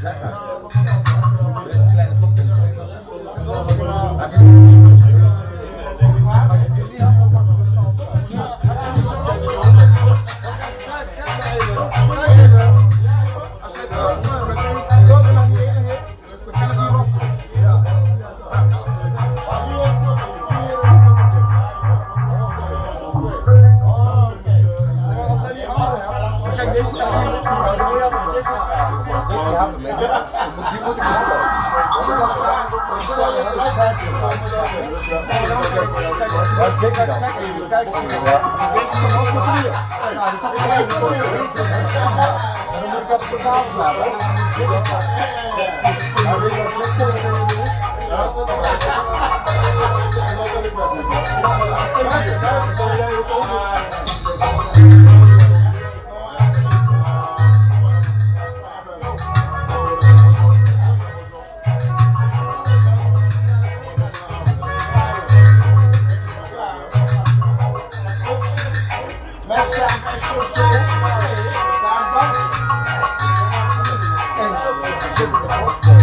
Mensen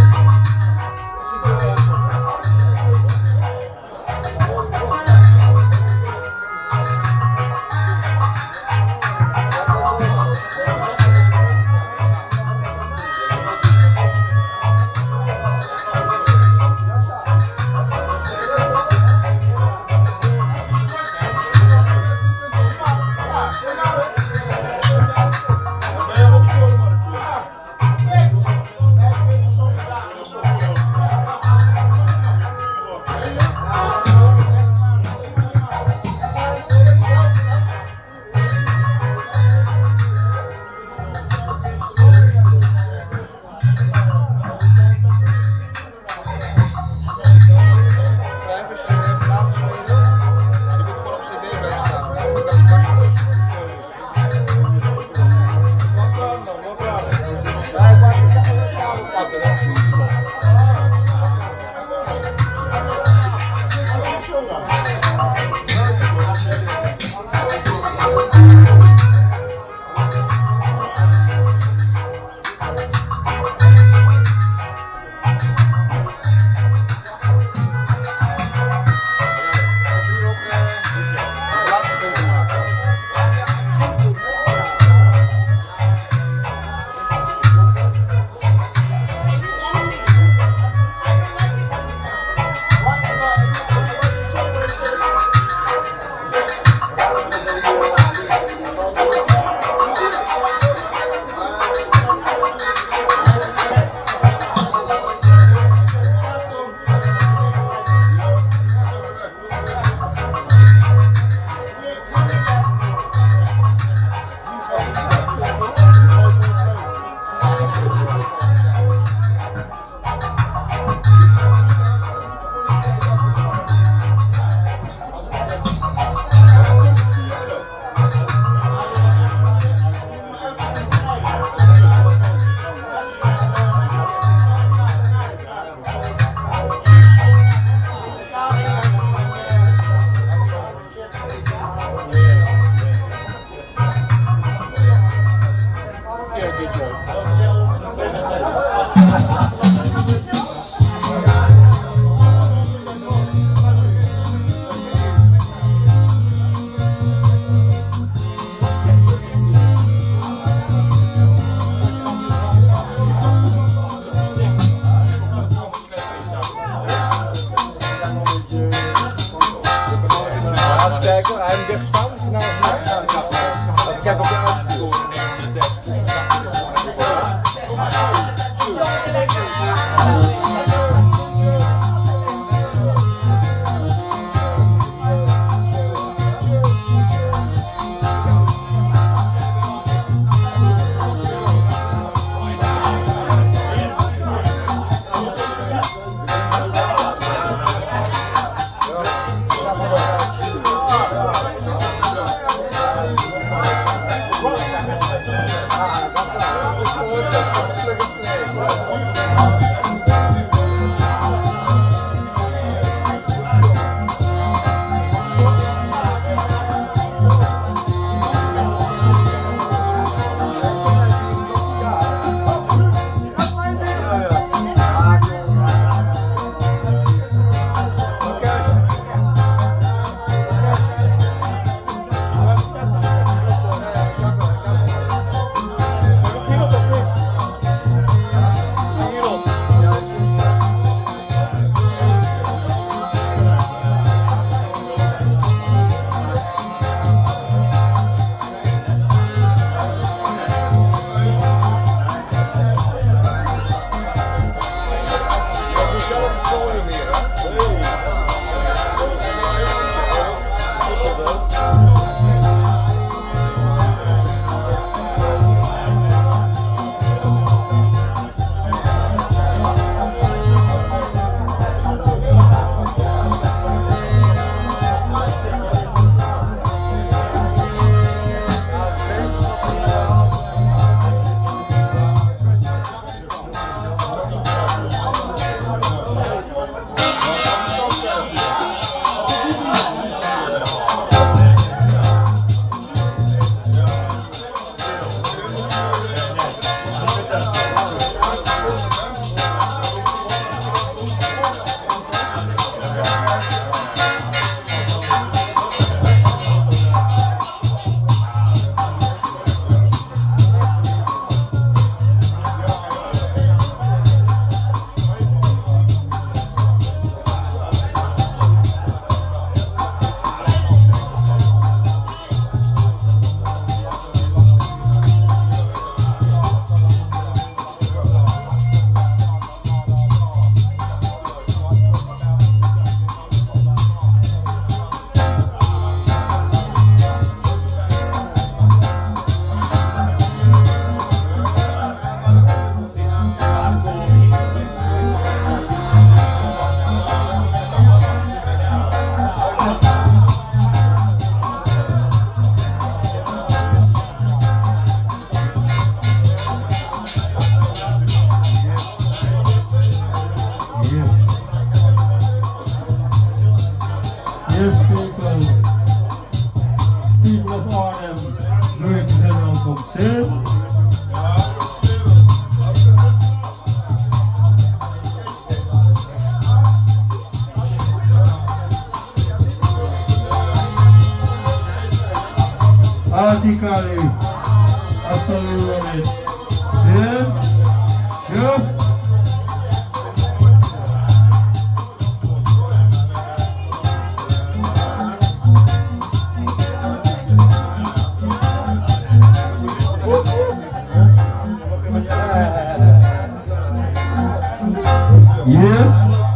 Yes.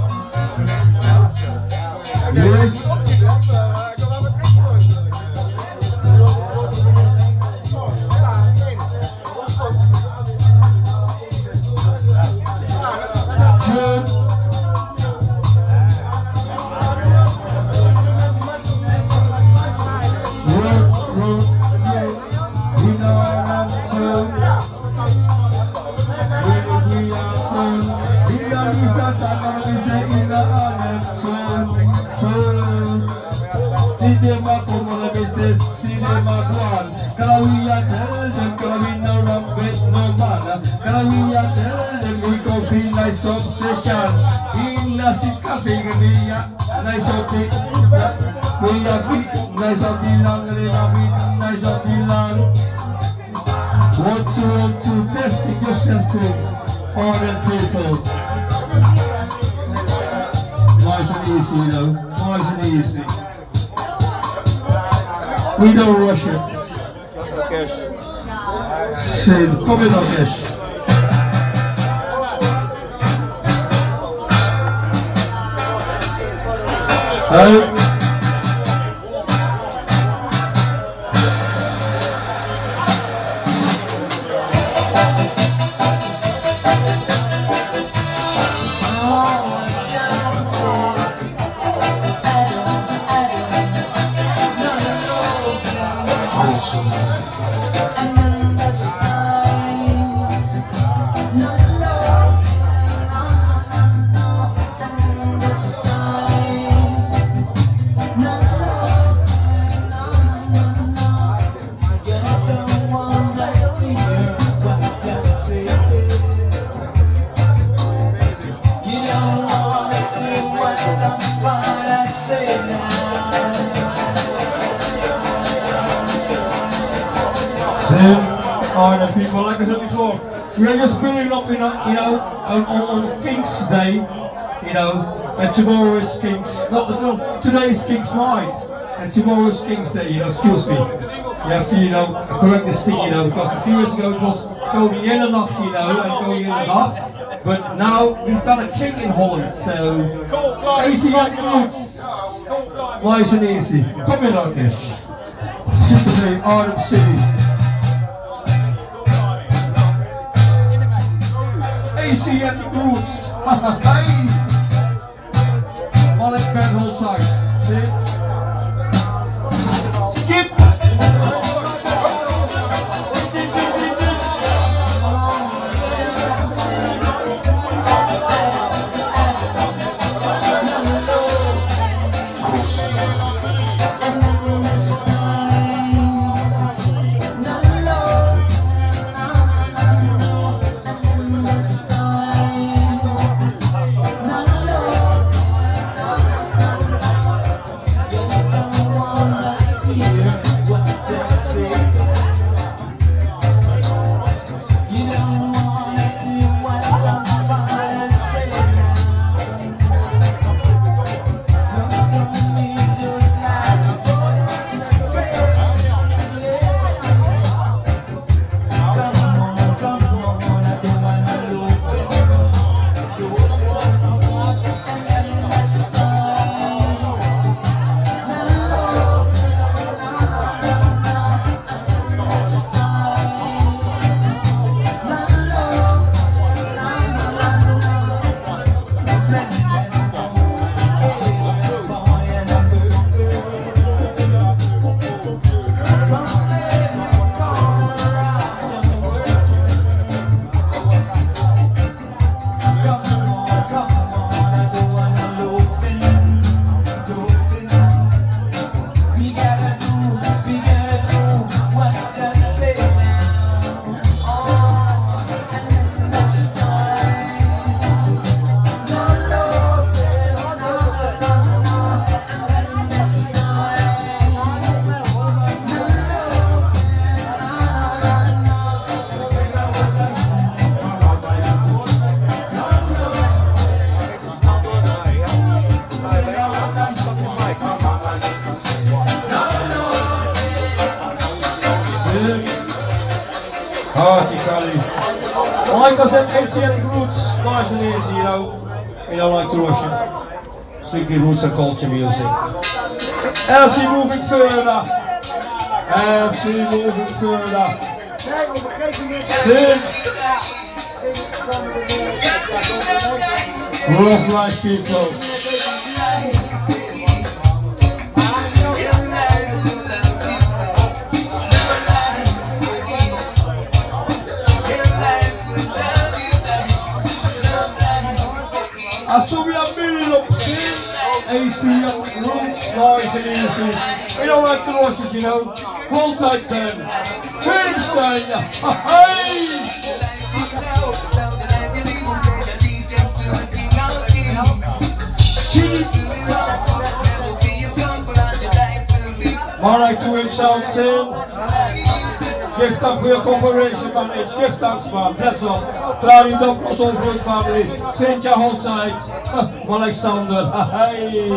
Yes. Want to testing yourself to foreign people. Nice and easy, you know. Nice and easy. We don't rush it. Save. Come in, Rakesh. Alright people, like I said before, we're just building up, on King's Day, and tomorrow is today's King's Night, and tomorrow is King's Day, excuse me. You have to, correct this thing, because a few years ago it was Koning Jellenacht, and Koning Jellenacht, but now we've got a king in Holland, so easy like roots, nice and easy. Come in like this. Super Arnhem City. Asiatic roots. Hey! Mallet can hold tight. See? Skip! Like I said, Asiatic roots, nice and easy, You know, like the Russian. Strictly roots and culture music. As we moving further. As we moving further. Sing. Rough life people. So we are building up sin, AC up, roots, noise and easy. We don't like to watch it, you know. Hold tight then. Turn hey! Alright, 2-inch out, sin. Give thanks for your cooperation, man. Give thanks, man. Bless up. Try it up for some good family. Send your whole tight. Alexander. Hey.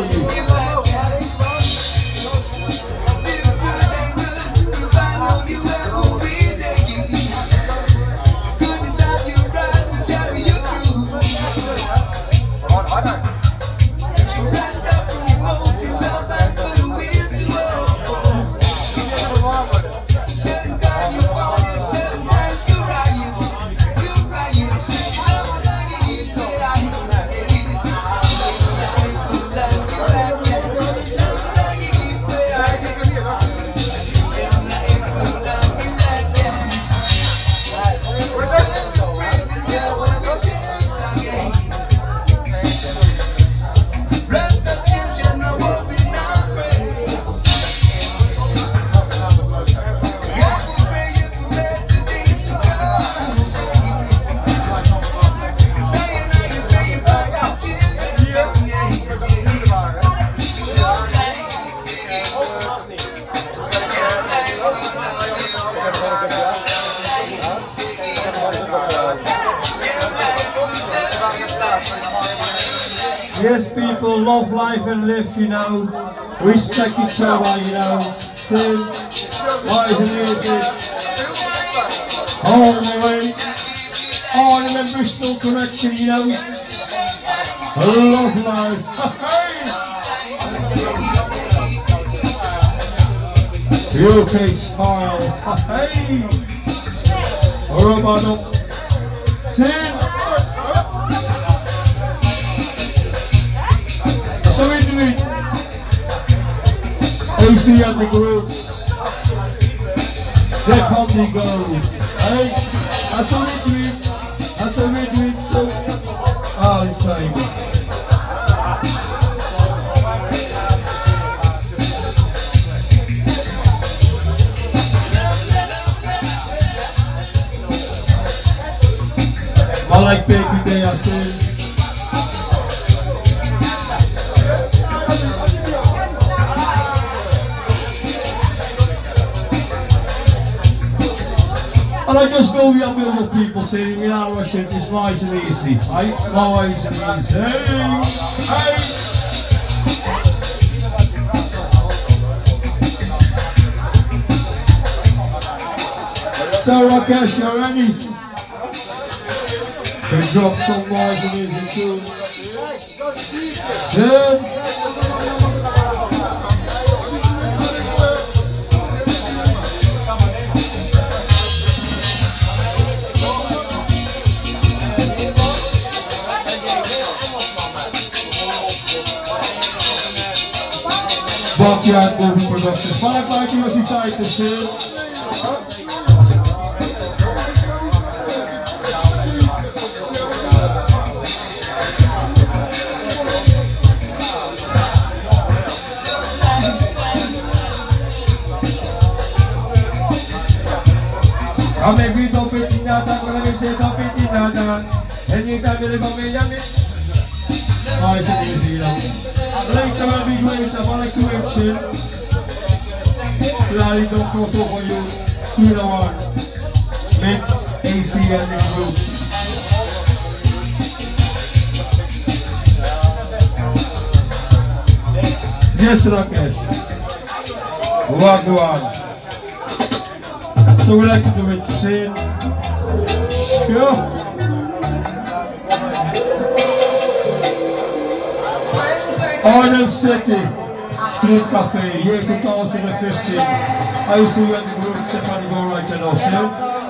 Yes, people, love life and live, you know. Respect each other, you know. Sin, wise and easy. All the way. All in the Bristol connection, you know. Love life. UK smile. Hey. Romano. Sin. So we do it. AC and the groups. They come, they go. Hey, that's how we do it. That's how we do it. So, all the time. I like baby day, I say. And I just know we are building people saying we are Russian, it's nice and easy. Right? Nice and easy. Hey! So Rakesh, you ready? Can drop some nice and easy too. Good. Backyard Movie Productions. Para tayo kung si Saito, sir. Kami dito pitinata, kung namin siya ito pitinata. Anytime nila kami yamin. Ay, sa easy lang. Like the big waves, I like to action. Clary don't cross over you. 2-1. Mix, AC and the groups. Yes, Rakesh. Wagwan. So we like to do it same. Sure. Arnhem City Street Cafe, year 2015. I see you at the group, Stephanie go right now, sir.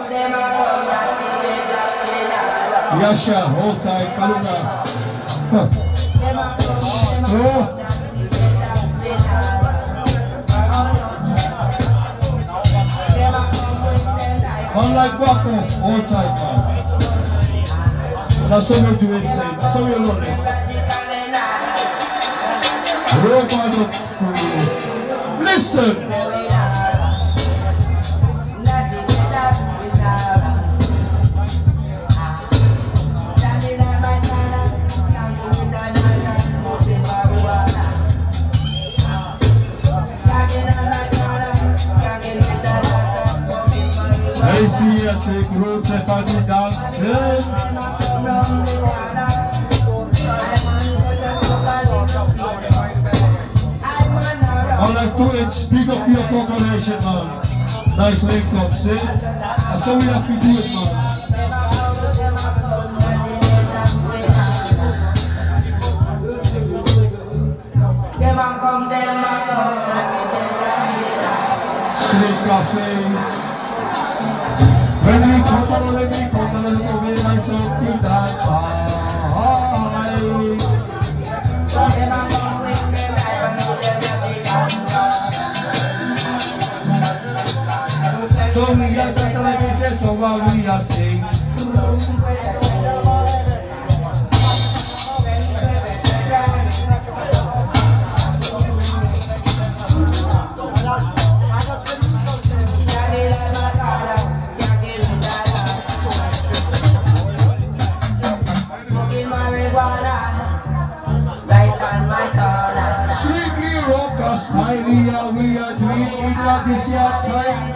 Yasha, hold tight, Kaluna. Oh. Unlike Waco, hold tight, man. That's how we do it, say. That's how we run it. Robot up school. Listen. I see a take roots at the dancing. I like 2 inch, big up your corporation, man. Nice link up, see? That's how we have to do it, man. Street Cafe. When we come on, let me come on, let me myself to that high. So we are just so while we are sing. We are doing it this year time.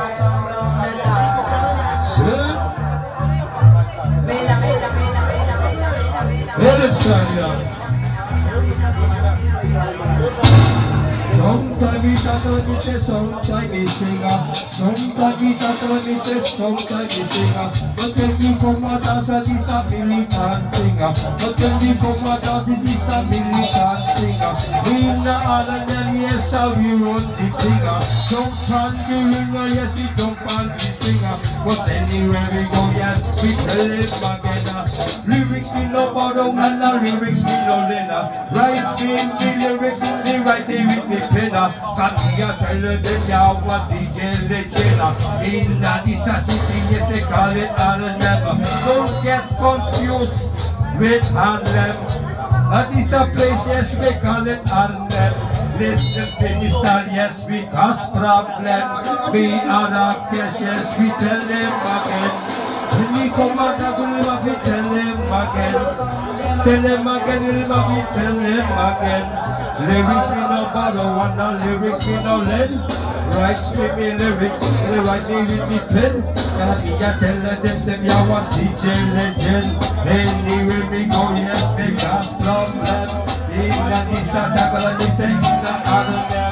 Sometimes we talk about it, sometimes we sing. Sometimes we talk about it, sometimes we sing. But when we come out dance, this a militant thing. But when we come out dance, this a militant thing. We not all of them, yes, how we run the thing. Jump on the river, yes, we jump on the thing. But anywhere we go, yes, we tell it again. Lyrics we no borrow and the lyrics we no lend. Writing the lyrics, the writing with the pen. Can't tell them now what DJ legend. In the city, yes, they call it Harlem. Don't get confused with Harlem. That is the place, yes, we call it Harlem. Listen to the star, yes, we cause problems. We are a cash, yes, we tell them again. When we come out, we tell them again. Tell them again, we tell them again. Lyrics we no borrow, and the lyrics we no lend. Right with me lyrics, they write me with me pen. And me a tell them, say me a want DJ legend. Anywhere we go, yes, we cause problems. In the Santa and they say in the Harlem.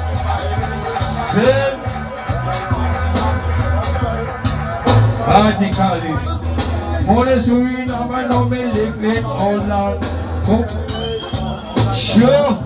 Radically. More is we know me live it all out. Sure.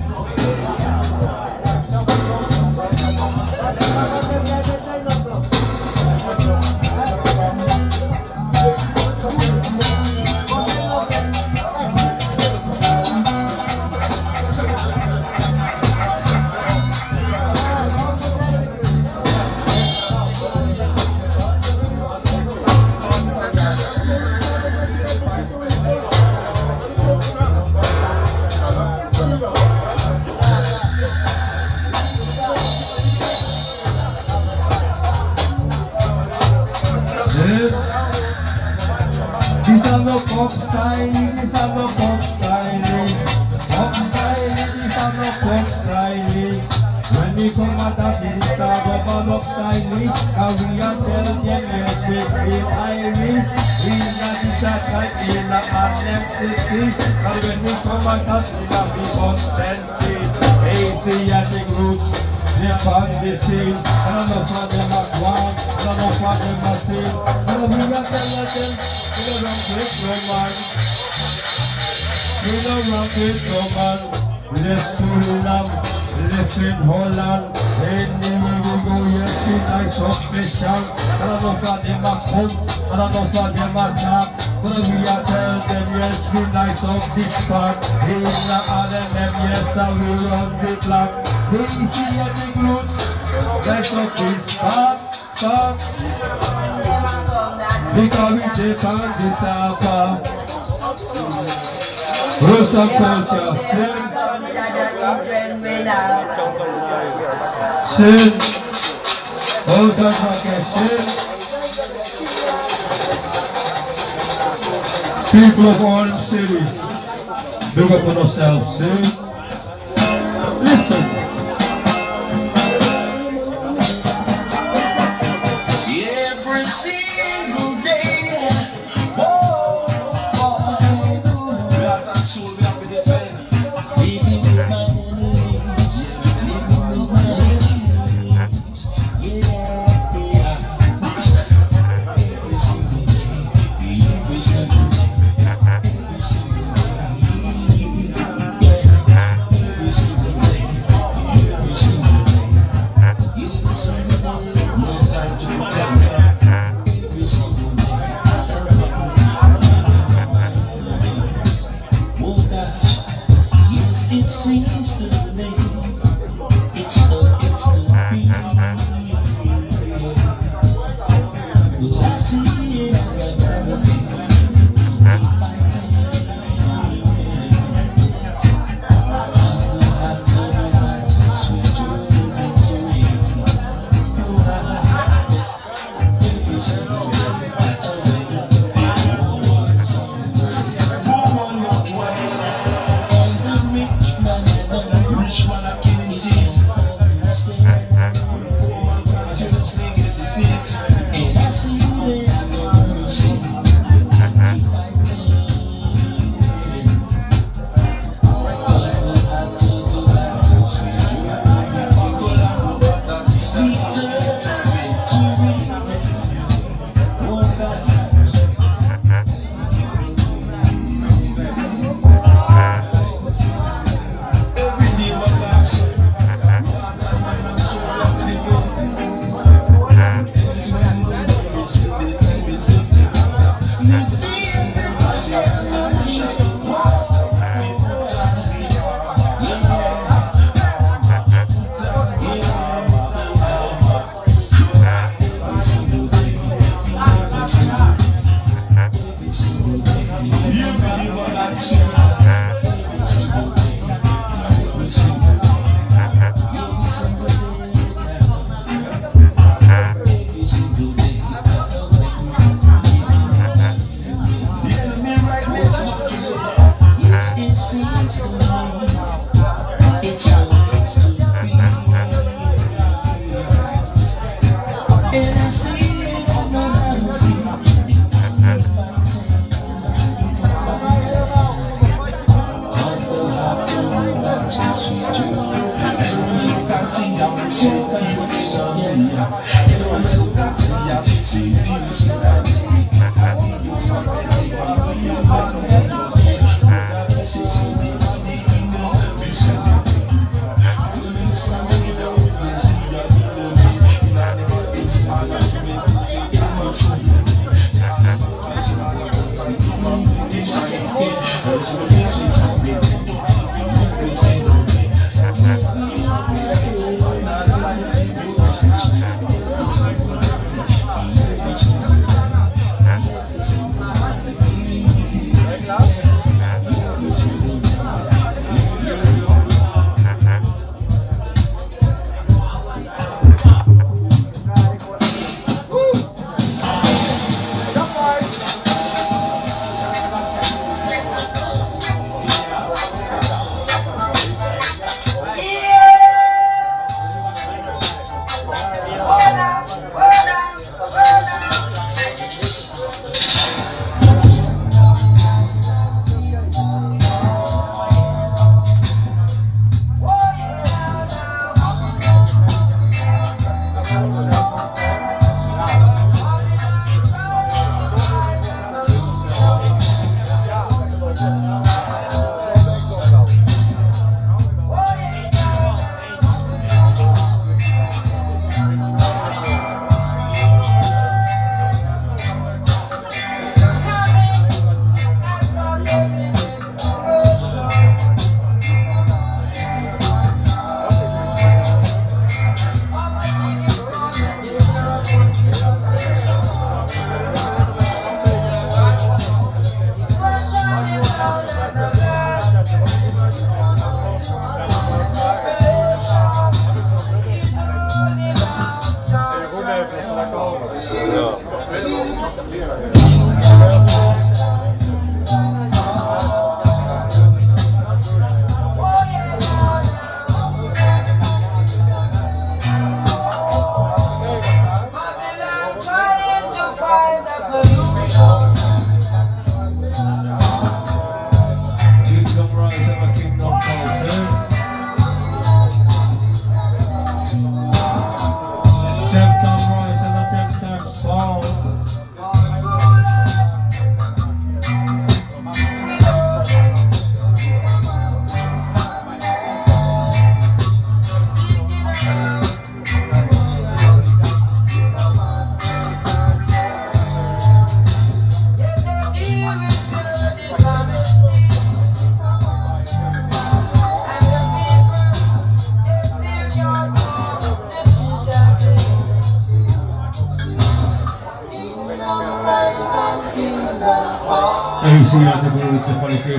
This is no pop style, this is no pop style. Pop style, this is no pop style. When we come at that, this is no pop style. Cause we are selling them, yes, we feel Irish. We are this type in the Harlem City. Cause when we come at that, we are the consensus. Asiatic roots, they're on the scene. I don't know for them at one, I don't know for them at sing. We are telling them. Don't break your mind. We don't run with no man. We just full lamb. Live in Holland. Anywhere we go, yes, we nice official. I don't know if them a come. I don't know if them a tap. But we are tell them, yes, we nice of this part. In the other them, yes, I will run the clock. They see a big loot. That's of this part. Because we take on the top. Roots of culture. Sin. Out of pocket. Sin. People of Harlem City. Look up on yourselves. See? Listen.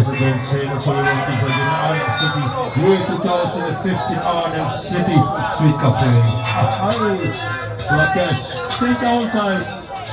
President Sailor Solidarity in Arnhem City, year 2015 Arnhem City Sweet Cafe. Hi, Rakesh, take all time.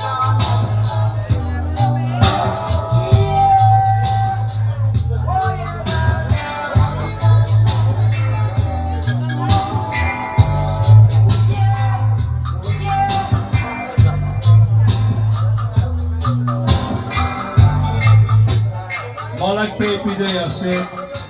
Malak Baby Day, I say.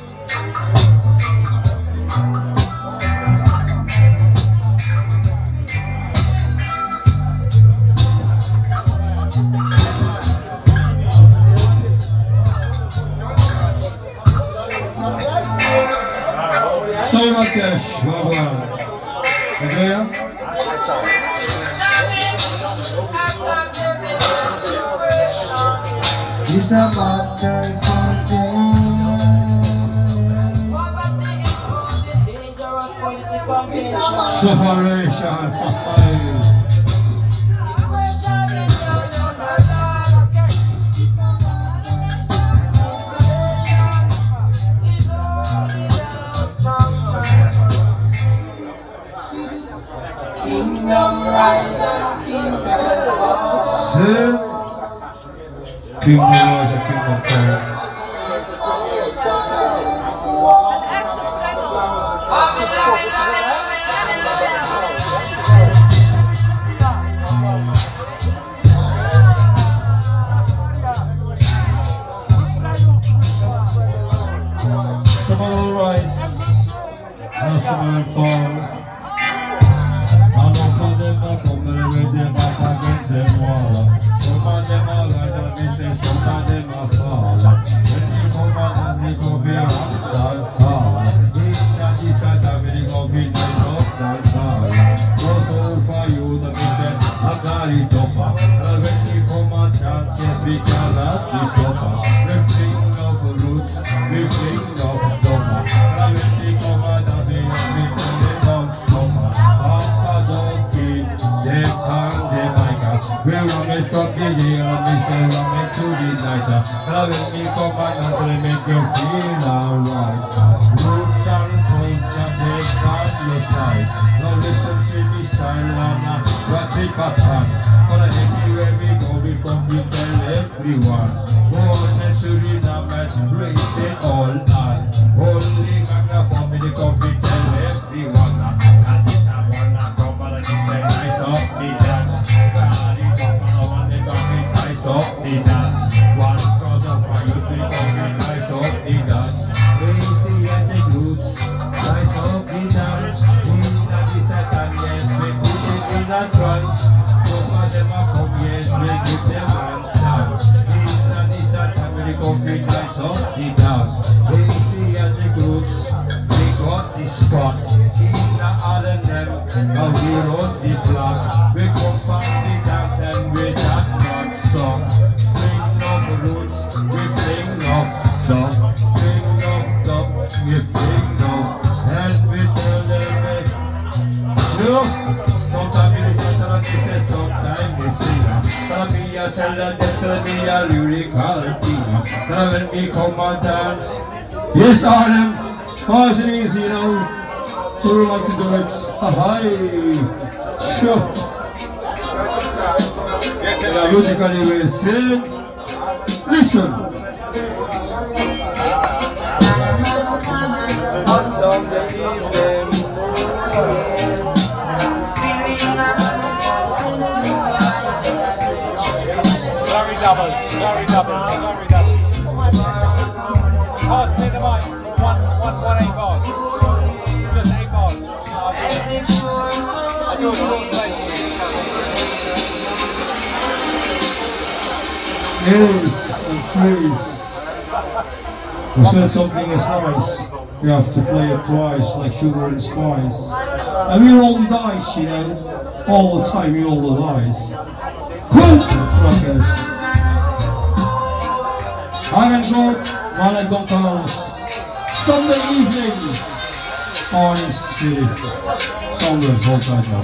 So Rakesh, well. Andrea? It's a mountain separation. King of Rosa, King of Power. Some rice, and some fall. Yes, Arnhem. Oh, it's easy, you know. So we like to do it. Hi. Sure. Musically we sing. Listen. Very doubles. Pass me the mic. One 8 bars. Just 8 bars. I do a short space. Yes, and please. We said something is nice. You have to play it twice, like sugar and spice. And we roll the dice, you know. All the time we roll the dice. Cool! Rockers. Iron God. Malek Gonzalez, Sunday evening, Orange City, Sunday full-time job.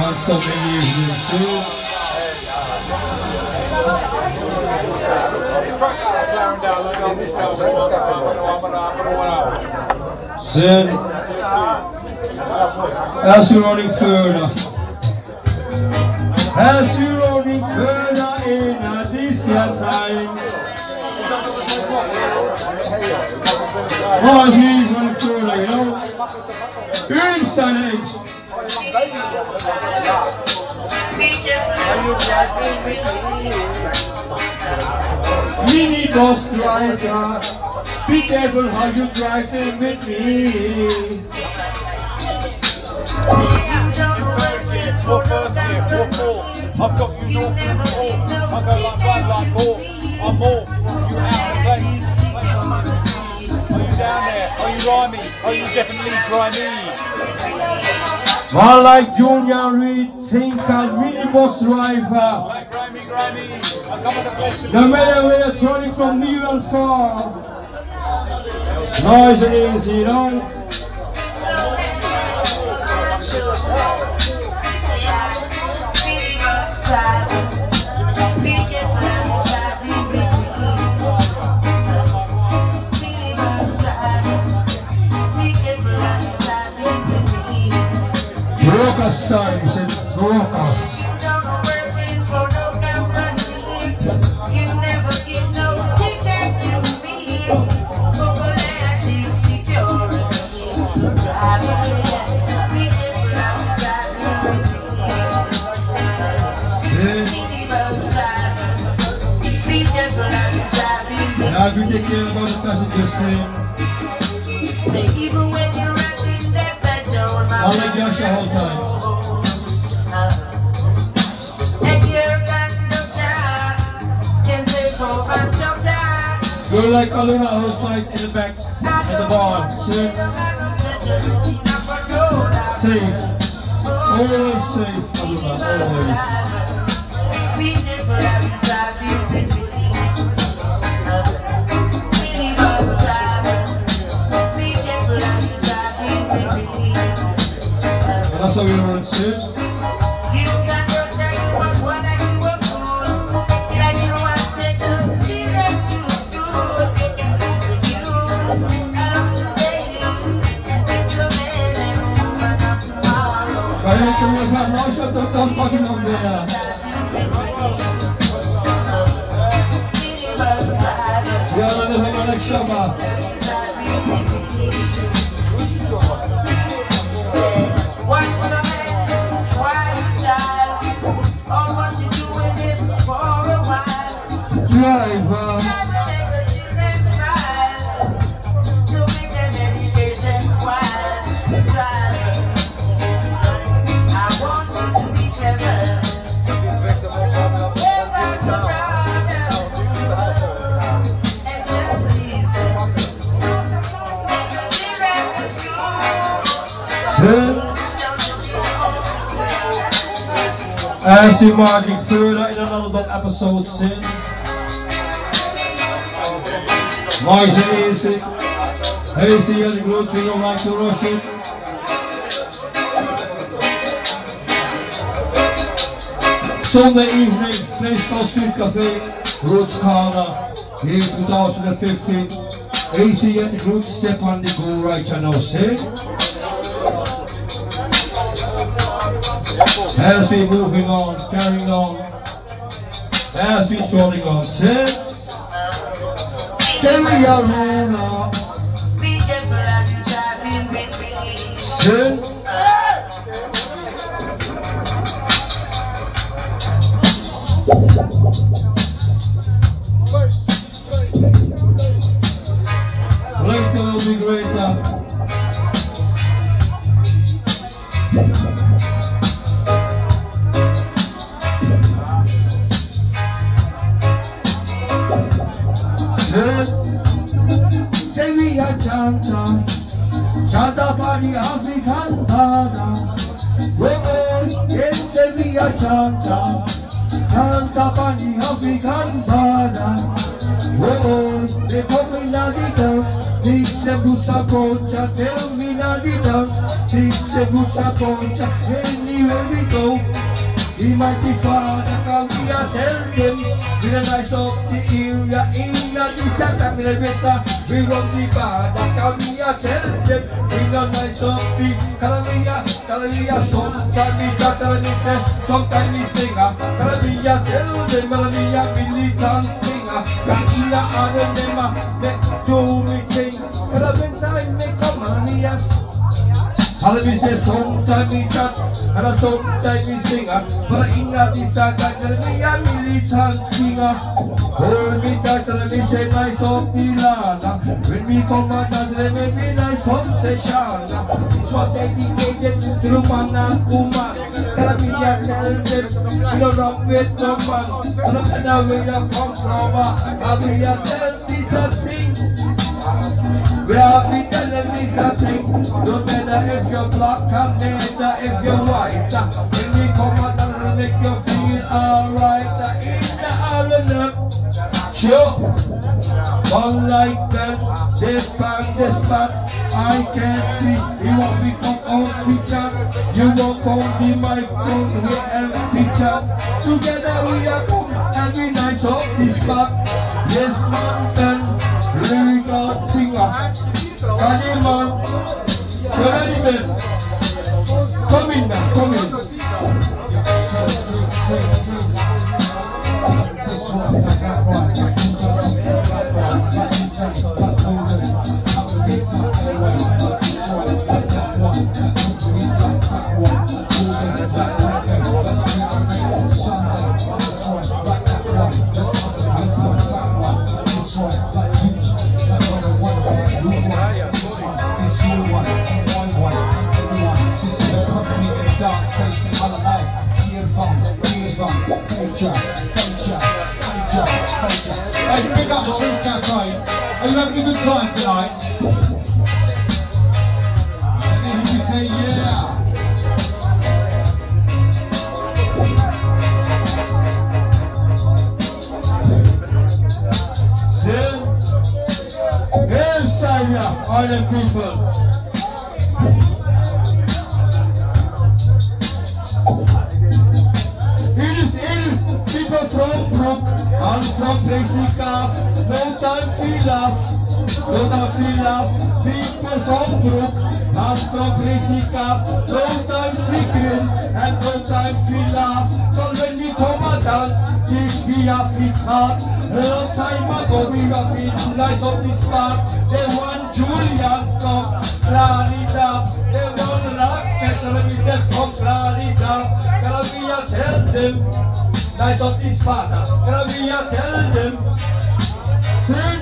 on Sunday evening soon. Soon, as you're running further, in this year time, oh, he's running further, you know. Instant age. Mini bus driver, be careful how you drive in with me. More first gear, more four. I've got you north and north. I go like one, like four. I'm more. You out of place. Are you down there? Are you rhymey? Are you definitely grimy? One like Junior Reed, think I'm mini bus driver. Like grimy. I come with the flesh. No matter where you're turning from near and far, it's nice and easy, you know. Brokers time, he said, brokers. Now we take care about the passengers saying, I'll let you ask the whole time. You're like Aluna who's like in the back at the bar. See? Safe. Always safe, Aluna, always. And that's how we run shit. I'm fucking up there. Yeah, I'm gonna like Shabba. Driver. As we marching further in another episode, sin. Nice and easy. Hasty as it goes, we don't like to rush it. Sunday evening, place called Street Cafe, Roots Corner, here 2015. AC at the group, step on the go right channel, sin. As we moving on, carrying on, as we trotting on, sit. Say we are on, sit. Later will be greater. Say we are Chanta, Chanta Pani African Pada. Yes, say we are Chanta, Chanta Pani African Pada. They come in the girls, they a busa concha, tell me now the dance. This a busa concha, anywhere we go. The mighty Father, come here, tell them. We the nice of the area, in the Santa Mirabetta. We run the Father, come here, tell them. We the nice of the Calamia, sometimes we sing, Calamia, tell them, Calamia, militant singer. Calamia, other them, make do me sing. Calamia, make a money. Alam say sometimes we chat, and sometimes we sing. But ingat isa kanya militant singer. Hold me tight, let me say nice of the land. When we come out, let me be nice of session. It's what dedicated to the man and woman. Tell me, I tell them, we don't rock with no man. I don't know where you come from. I'll be a tell this a thing. We have been telling me something. No matter if you're black, no matter if you're white. When we come out and make you feel alright. In the island, sure. One like that, this spot, I can't see. You want me come on feature. You walk on the microphone, we have feature. Together we are come every night of this spot. Yes, man, really God singer. Come man. You're ready, man. Come in now, come in. This one, that one. Hey, pick up the Street Cafe. Are you having a good time tonight? And you say yeah. All the people. It is people from Brook and from Jessica. No time to laugh. No time to laugh. People from Brook and from Jessica. No time to grin and no time to laugh. So when we come and dance, this be a fit heart. A long time ago we were feeling like of this part. They want Julian from Florida. They want rock television from Florida. Can we tell them night of this part? Can we tell them sing?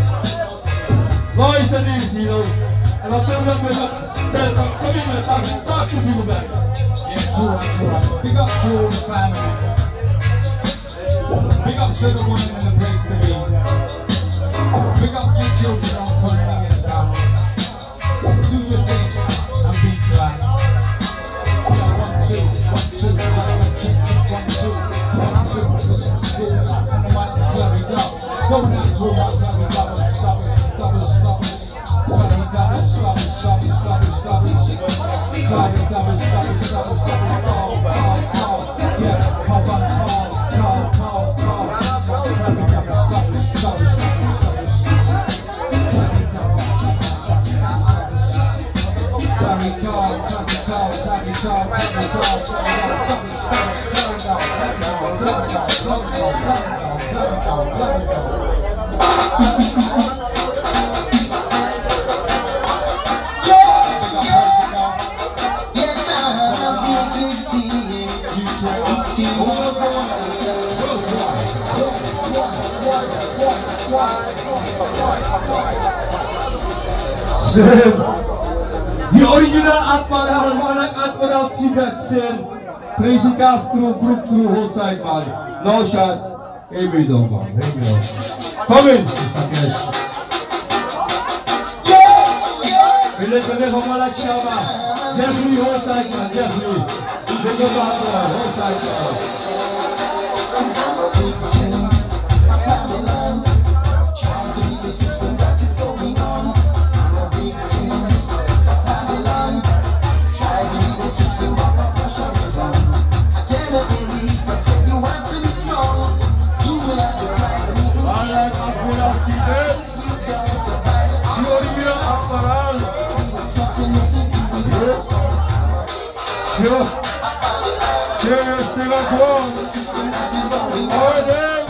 Voice and easy, you know. And I'll tell them come in and talk to people back. Yeah, it's alright. Big up to all the family. Big up to the woman in the place to be. Big up to your children on coming in now. Do your thing and be glad. Yeah, 1, 2, 1, 2, 1, 2, 1, 2, 1, 2. Listen to good and the mic and carry down. Going out to all my carry doubles, doubles. Carry doubles, doubles. Carry doubles, yeah, call. The original Admiral Tibet Sen, Tracy Cast through whole time man. No shot, every dog man. Come in, Let me like Shama. Jeffrey whole time man, Jeffrey. Whole time man. Sure. Seriously, like one. Alright then.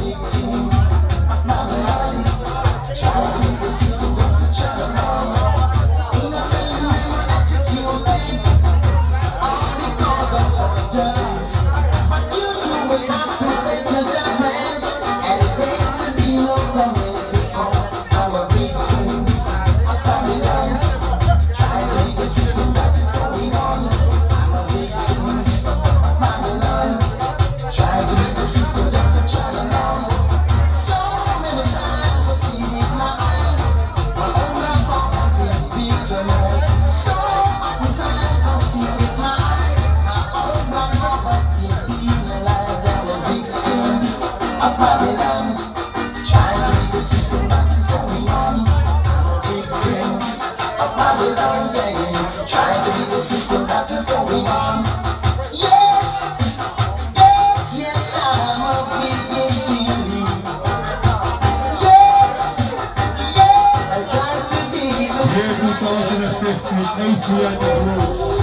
AC and the Roots.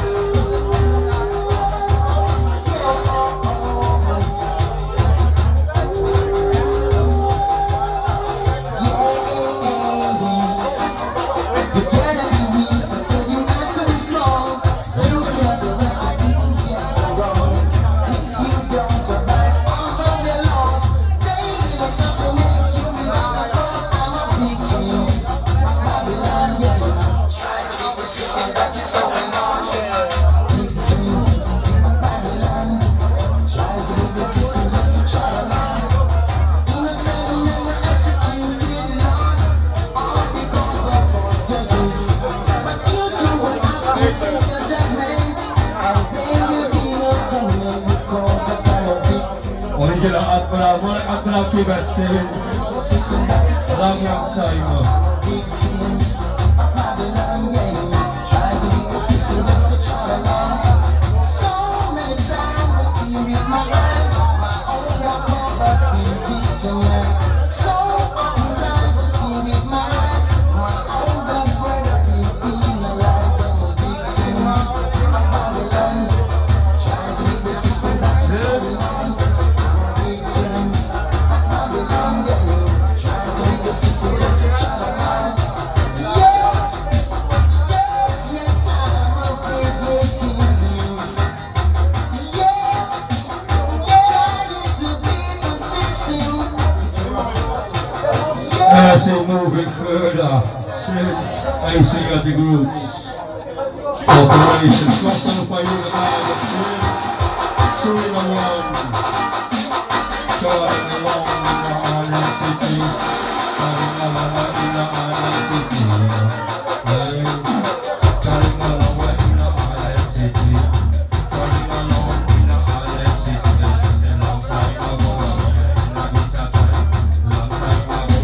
At now keep at 7. Lang lang sa imo. Moving further, AC at the Roots. Operations, lost on the fire of the man, 2 in a 1. Charging along in the Island City, charging along in the Island City. Charging along in the Island City, charging along in the Island City. It's a long time ago, long time ago.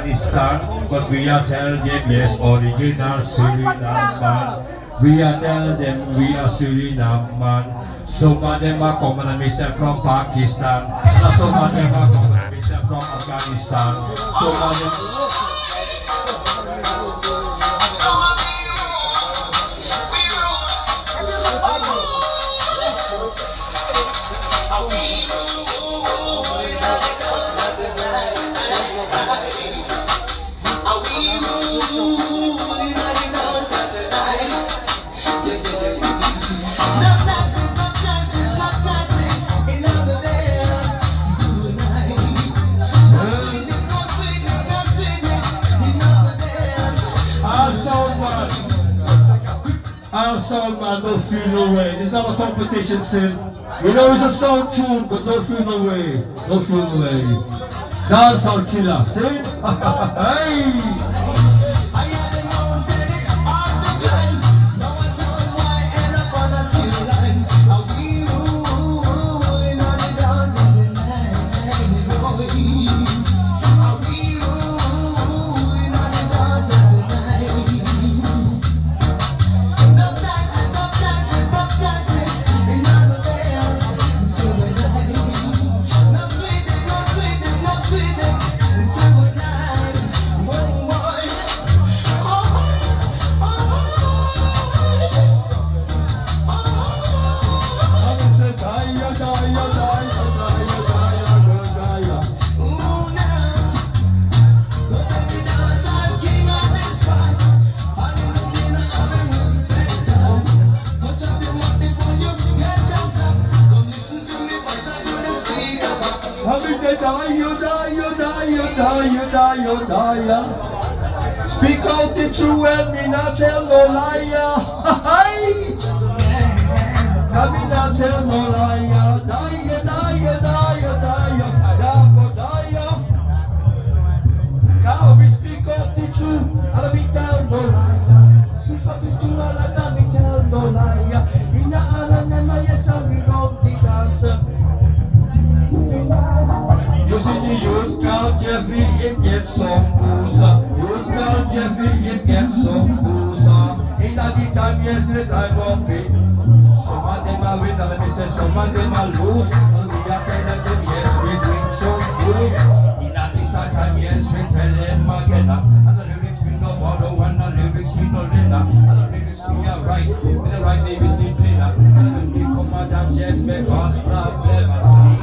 Afghanistan, but we are telling them yes, original Suriname man. We are telling them we are Suriname man. Some of them are coming and mission from Pakistan. And some of them are coming and mission from Afghanistan. Some of them. Our sound man, no funeral way. It's not a competition, Sid. We know it's a sound tune, but no funeral way. No funeral way. Dance on killer, Sid. Hey! Speak out the truth and me not tell no liar. Let me not tell no liar. Die, die, die, die. Now we speak out the truth and me tell no liar. Speak out the truth and me tell no liar. In the island, yes, we love the dancer. You see the youth called Jeffrey, it gets some booze. Youth called Jeffrey, it gets some booze. In the time, yes, the time of it. Some of them are win, and me say some of them are lose. And we are telling them, yes, we drink some booze. In the time, yes, we tell them again. And the lyrics we no borrow, and the lyrics we no lender. And the lyrics we are right, with the right name with the cleaner. And when we come out and yes, make us problem.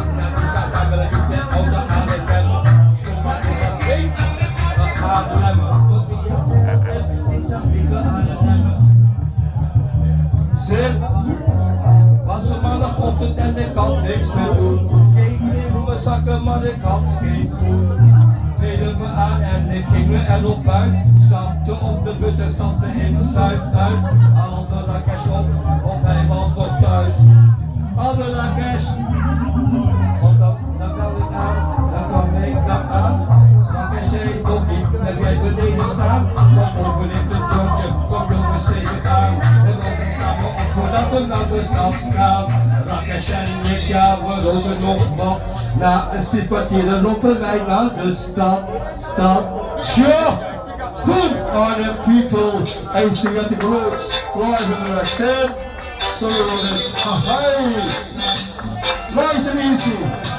Was een maandagochtend en ik had niks meer doen. Keek in mijn zakken, maar ik had geen poen. Kleden me aan en ik ging me erop uit. Stapte op de bus en stapte in Zuid uit. Haalde Rakesh op, want hij was nog thuis. Haalde Rakesh, want dan kwam ik aan, dan kwam ik daar aan. Rakesh zei, Dokkie, heb jij beneden staan? Want boven ligt een George, kom jongens tegen aan. We lopen samen op voordat we naar de stad gaan. Rakesh en ik, ja, we rollen nog wat. Na een stief kwartier lopen wij naar de stad. Sure! Good morning people! I see at the groups, live in the accent. So we're rolling, hi! Nice and easy!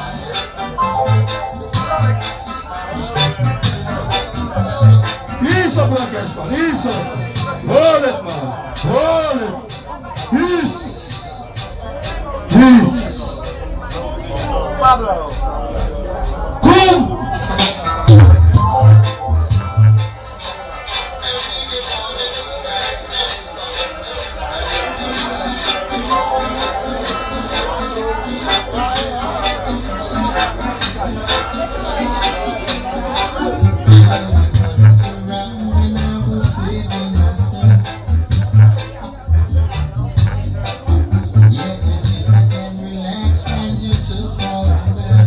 Isso, Rakesh, man, isso! Hold it, man! Hold it! Peace! Pablo! Come! Yet you see I can relax and you took all the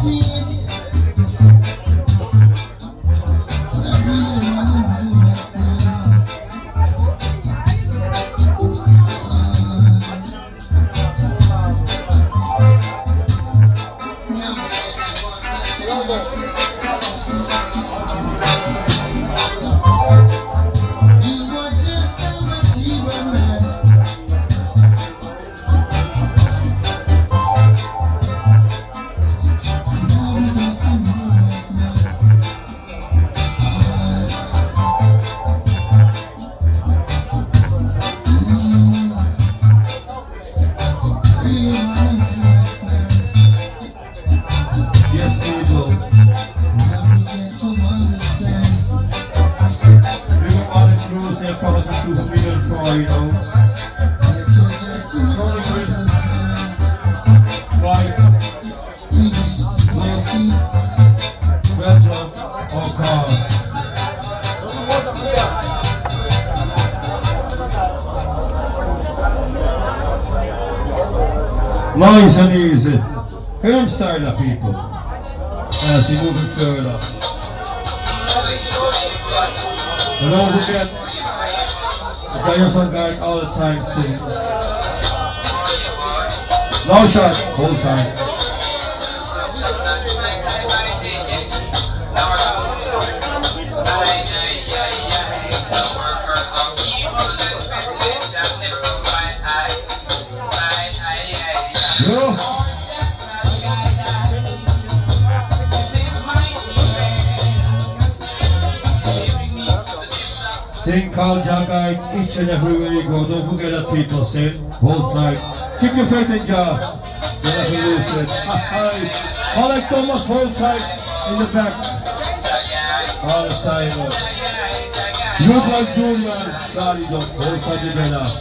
Nice and easy. Home style people. As we move it further. And don't forget, the players on guard all the time sing. Long shot, whole time. Sing Carl Jagai each and every way you go. Don't forget that people sing. Hold tight. Keep your faith in God. Don't ever lose it. I like Thomas, hold tight in the back. All the time. You look like Julian. God, you don't. Hold tight together.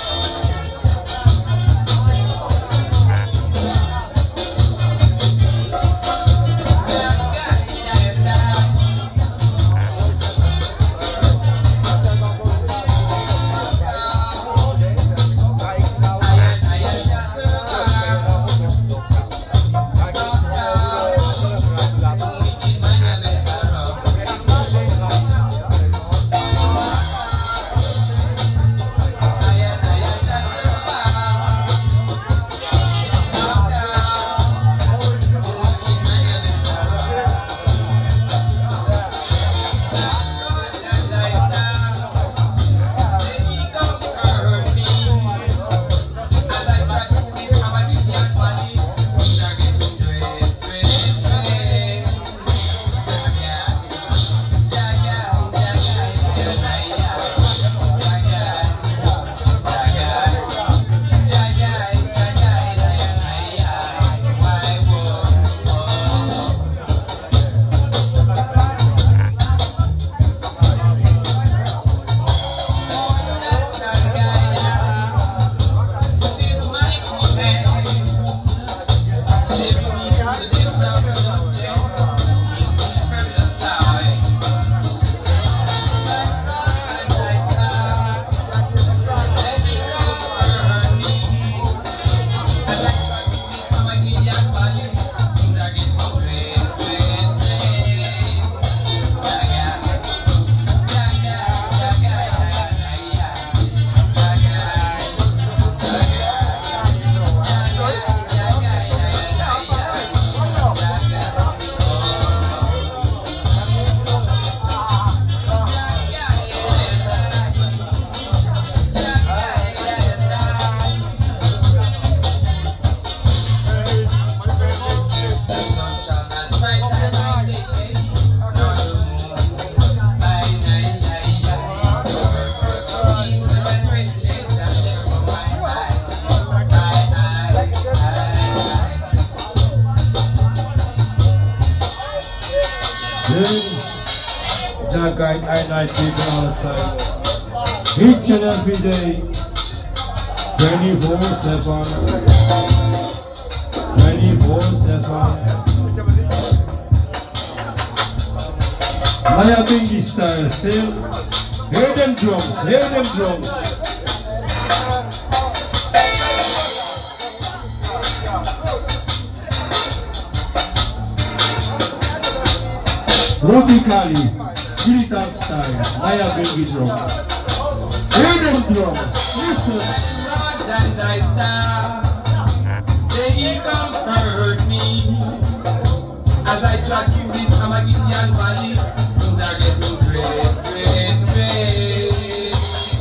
I like people all the time. Each and every day, 24/7. 24/7. Maya Bingi style, still. Hear them drums, hear them drums. Roti Kali, militant style, Naya Bingi drum. Rhythm drum, listen. Than thy star, they comfort me. As I track you this Amagidian Valley, things are getting great, great, great.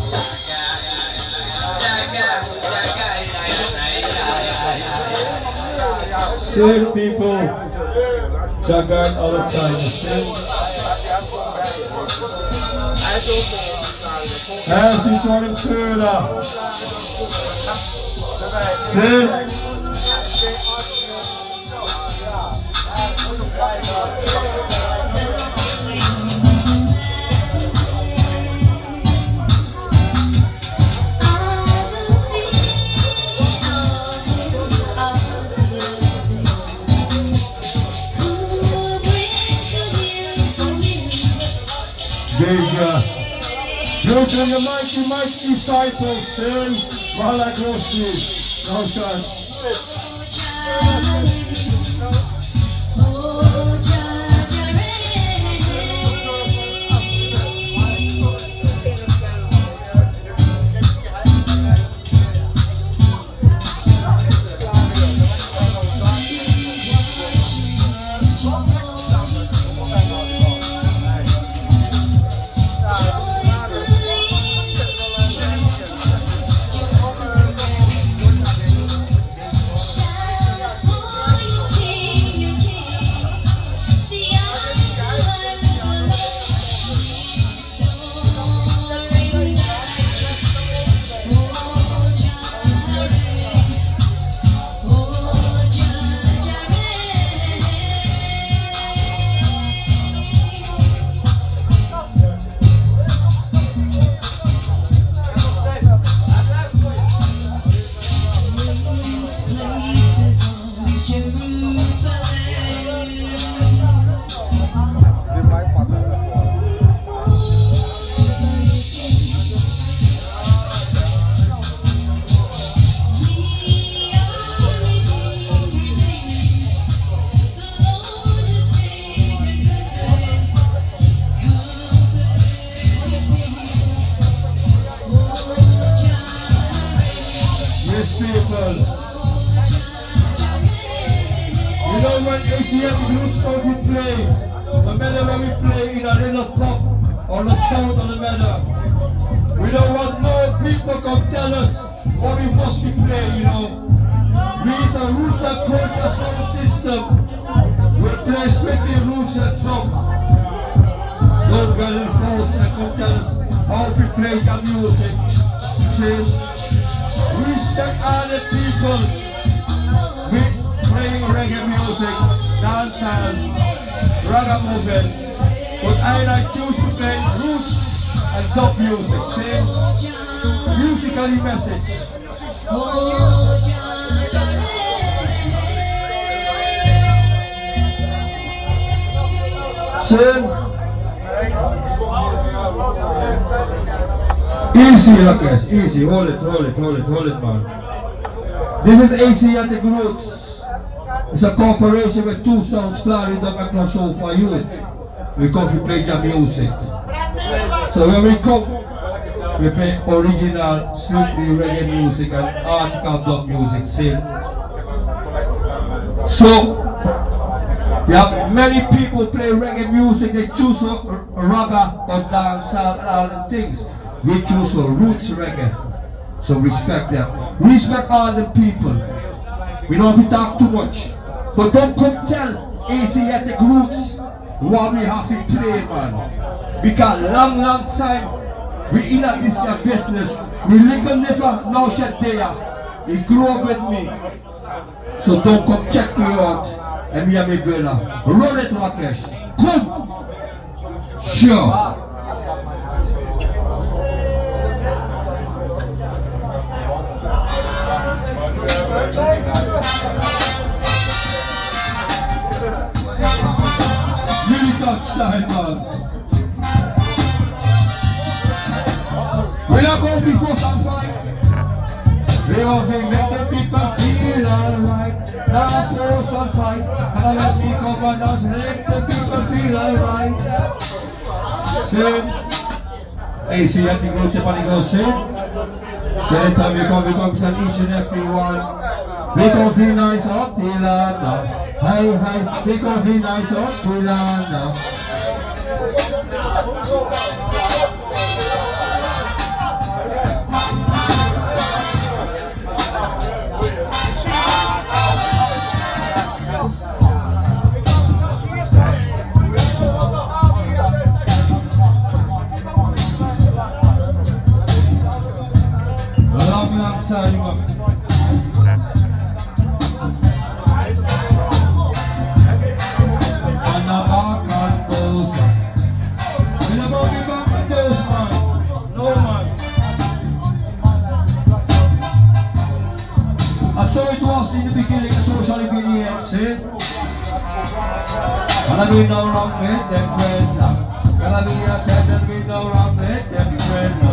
Same people, Jagan all the time. As he's running further. Same. Children, the mighty disciples, sing Malakosi. No chance. When ACM roots out we play, no matter where we play in a little pub or the sound of the meadow, we don't want no people come tell us what we must be play, you know. We is a roots and culture sound system. We play strictly roots and drum. Don't get involved and come tell us how we play the music. See, respect all the people. We playing reggae music, dancehall, ragamuffin, but I choose to play roots and dub music, see? Musically message. See? Easy, Lucas, easy, hold it, man. This is Asiatic Roots. It's a corporation with two sounds, Florida and show for youth. We come to play the music. So when we come, we play original, strictly reggae music and article dub music, see? So, we have many people play reggae music, they choose ragga or dancehall and all the things. We choose roots reggae. So respect them. Respect all the people. We don't have to talk too much. But don't come tell Asiatic Roots what we have to play, man. Because long time we in this business. We little never now shut there. He grew up with me. So don't come check me out. And me and my brother. Roll it, Rakesh. Come. Sure. Militant style, man. We are going before some fight. We are going to make the people feel alright. Now for some fight. And let me come and dance, make the people feel feel alright. Sin. AC at the go to Panigo Sin. Anytime we come to each and every one. We can feel nice up Tilana. Hey, we can feel nice up Tilana. Signing up. I saw it was in the beginning socially being see? Gonna be no wrong with them friends now. Gonna be a test and be no wrong with them friends now.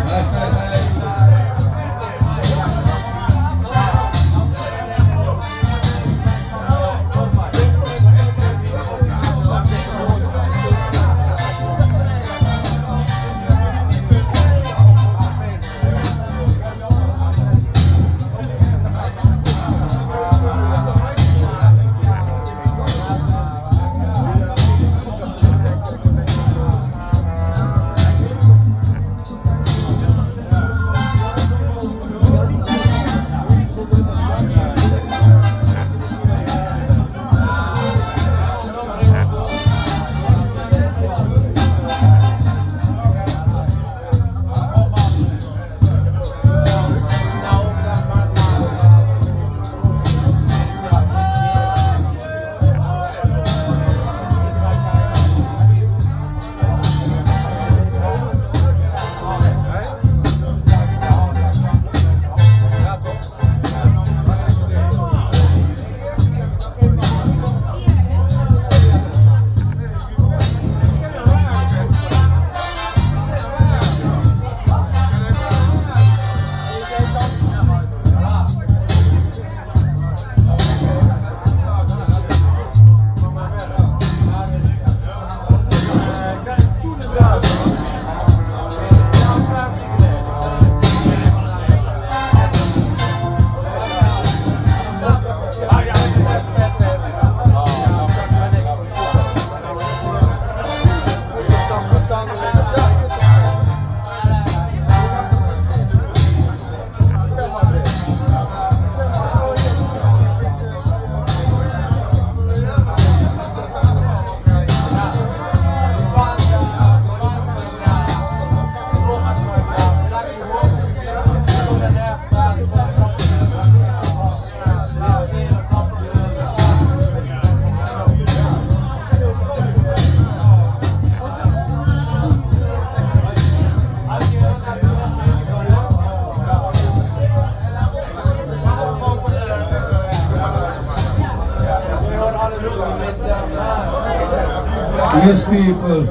Yes, people.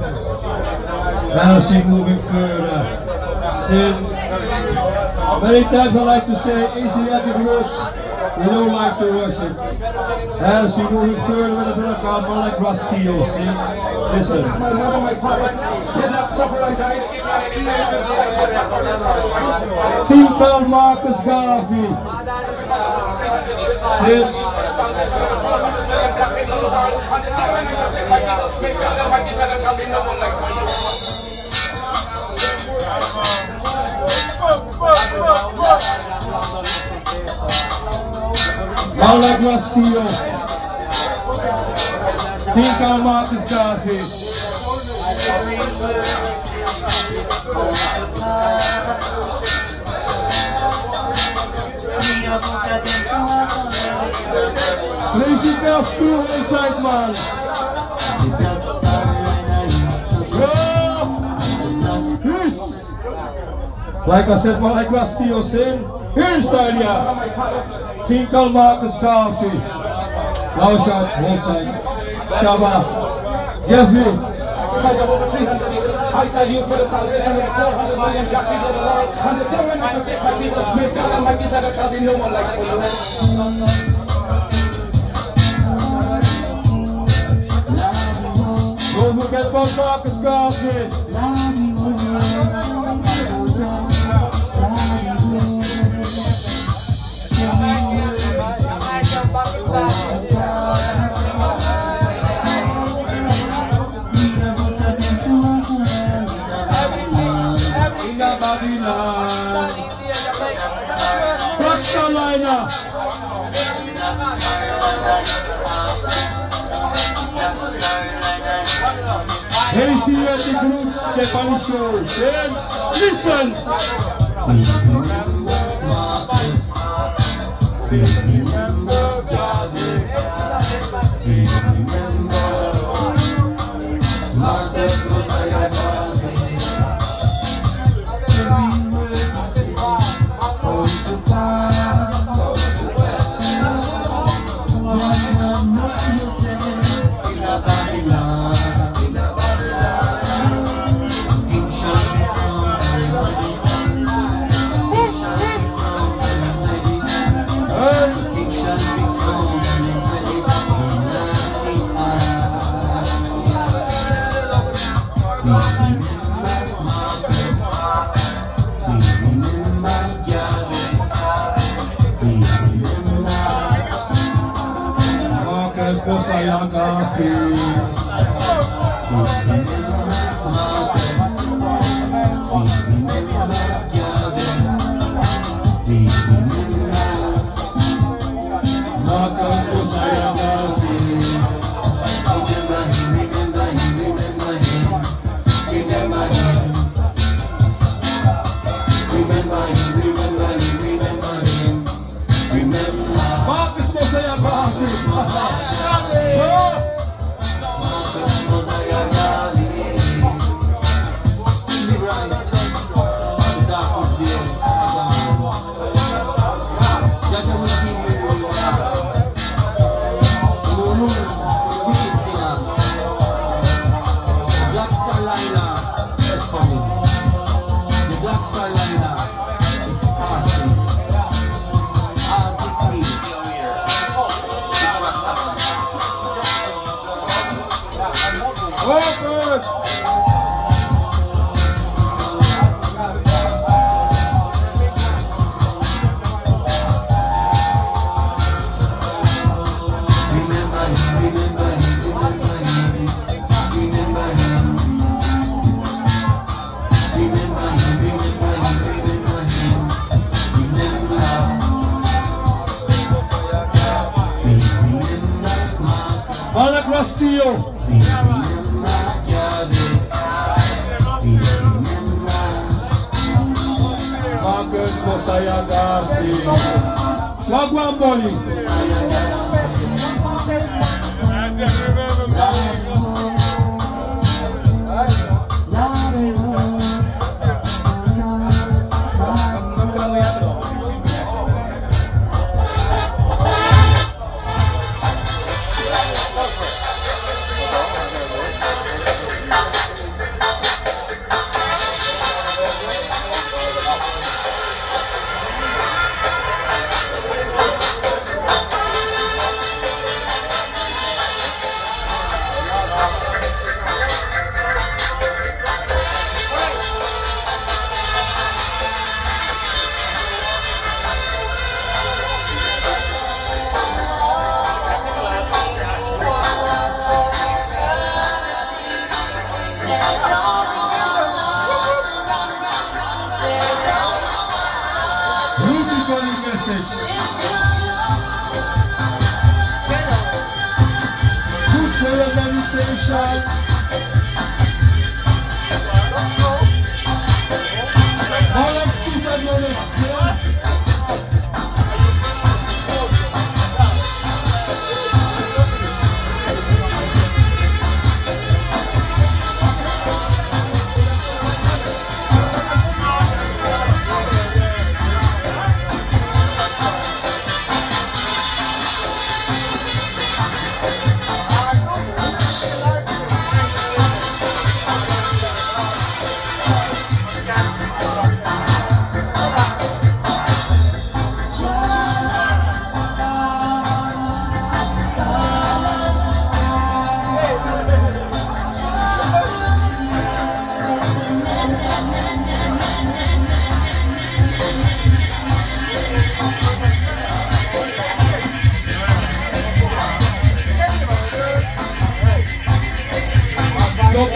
Now see moving further. See, many times I like to say Asiatic roots, we don't like to worship. As we moving further with a bit of God, more like Rastillo, see? Listen. Simple Marcus Garvey. See? All like Rastillo. King Karl Marcus Garvey. Please sit down, school inside, man. Yes. Like I said, like Rastillo said, here's the idea. King Karl Marcus Garvey. Now shot, hold tight. Shabba. Jeffrey. I tell you for the salvation of 400 million black people in the world, and the 795 people make God Almighty that there shall be no one like for you. Marcus von Marcus Garfield. North Carolina. Hey, see you at the group Stefani show. Then listen.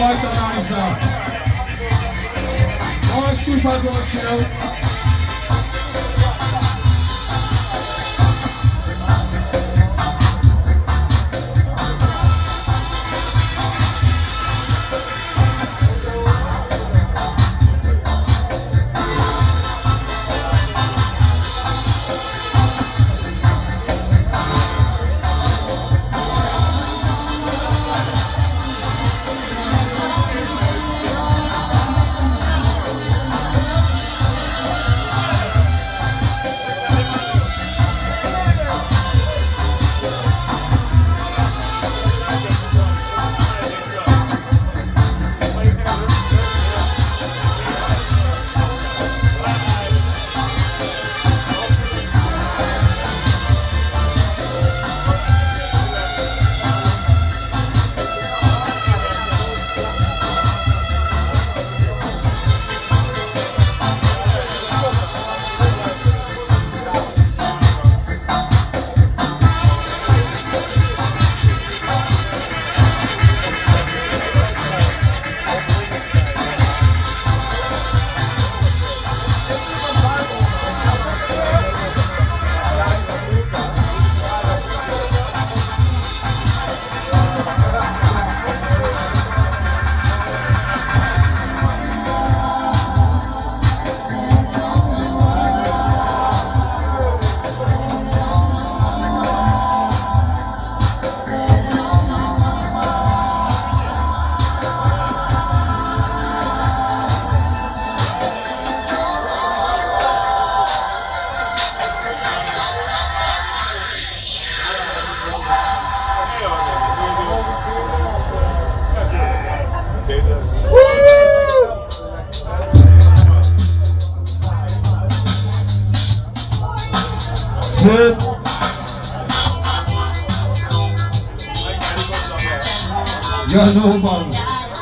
vitalizer. Alright, keep on going, you know. Good. Janoban.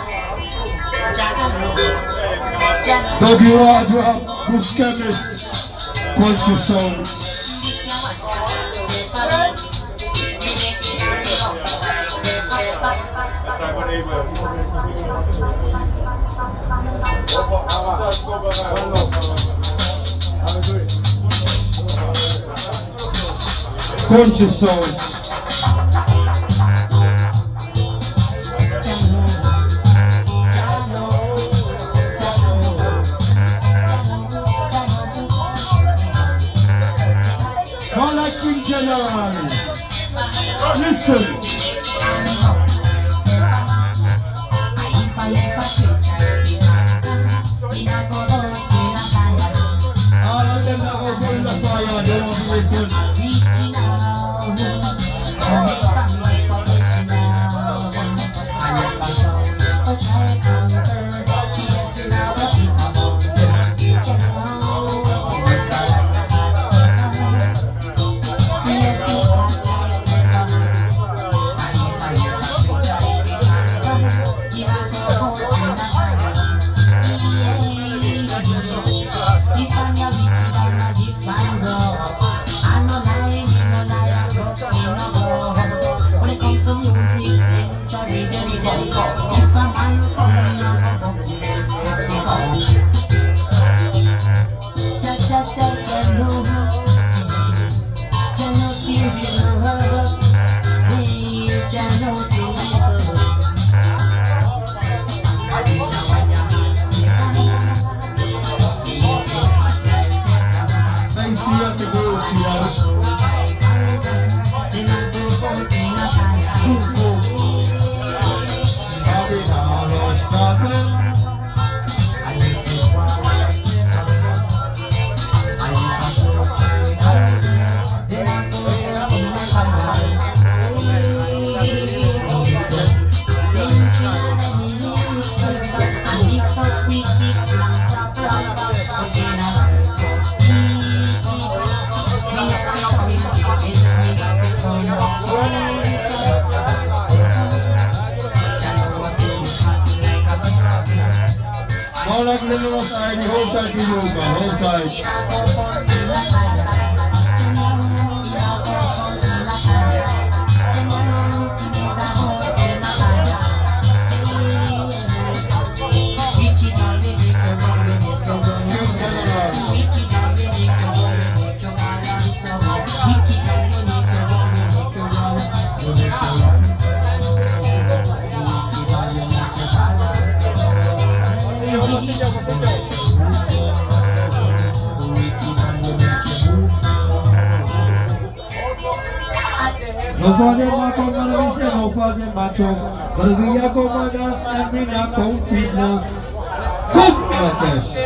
Doggy Wadra, Buscamis, Conscious Souls. Conscious Souls. Listen. Hold tight, hold tight. Nobody matter man, we say nobody matter. But we are going to dance and we not confident. Good Rakesh.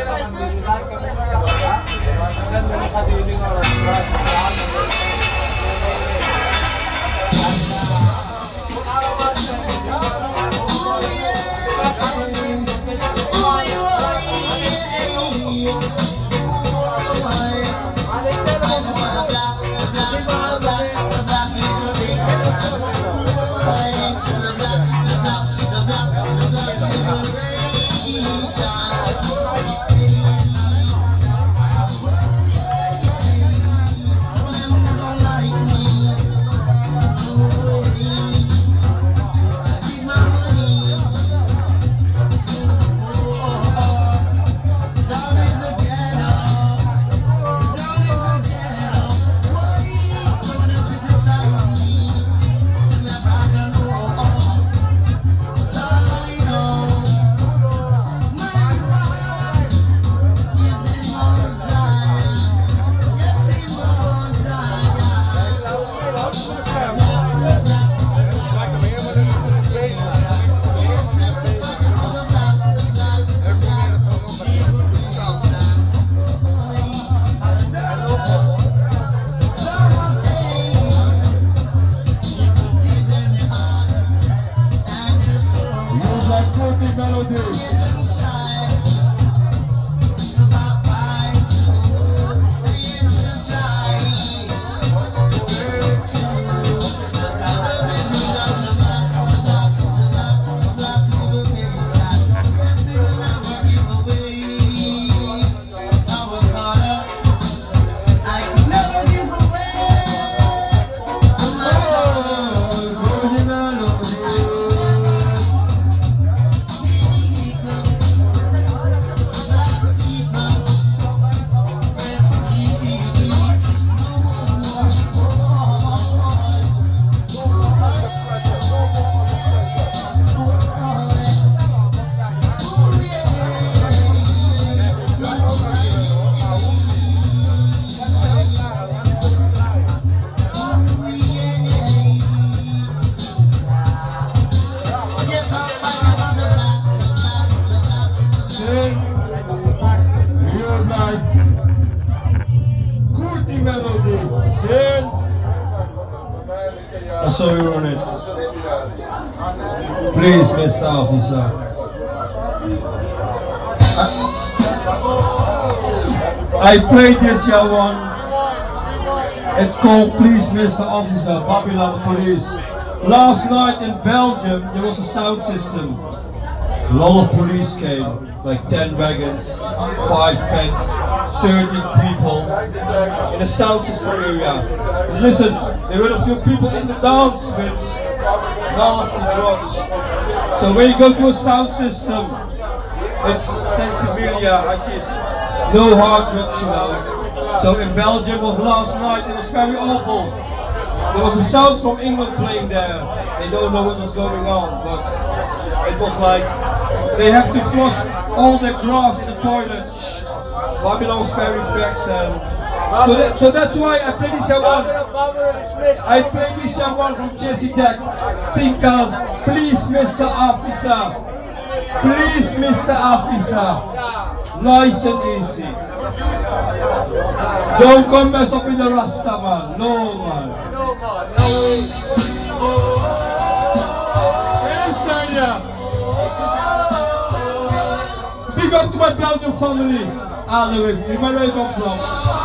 So we run it. Please, Mr. Officer. I played this year one. It called Please, Mr. Officer, Babylon Police. Last night in Belgium, there was a sound system. A lot of police came, like 10 wagons, 5 vans, 30 people in a sound system area. And listen, there were a few people in the dance with nasty drugs. So when you go to a sound system, it's sensibilia, hashish, no hard drugs, you know. So in Belgium of last night, it was very awful. There was a sound from England playing there. They don't know what was going on, but it was like they have to flush all their grass in the toilet. Babylon's very vexed. So that's why I play this one. I play this one from Jesse Deck. Sing down, please Mr. Officer. Please Mr. Officer. Nice and easy. Don't come mess up in the Rasta man. No man. No man. No. Big up to my Belgian family. All the way. Where I come from.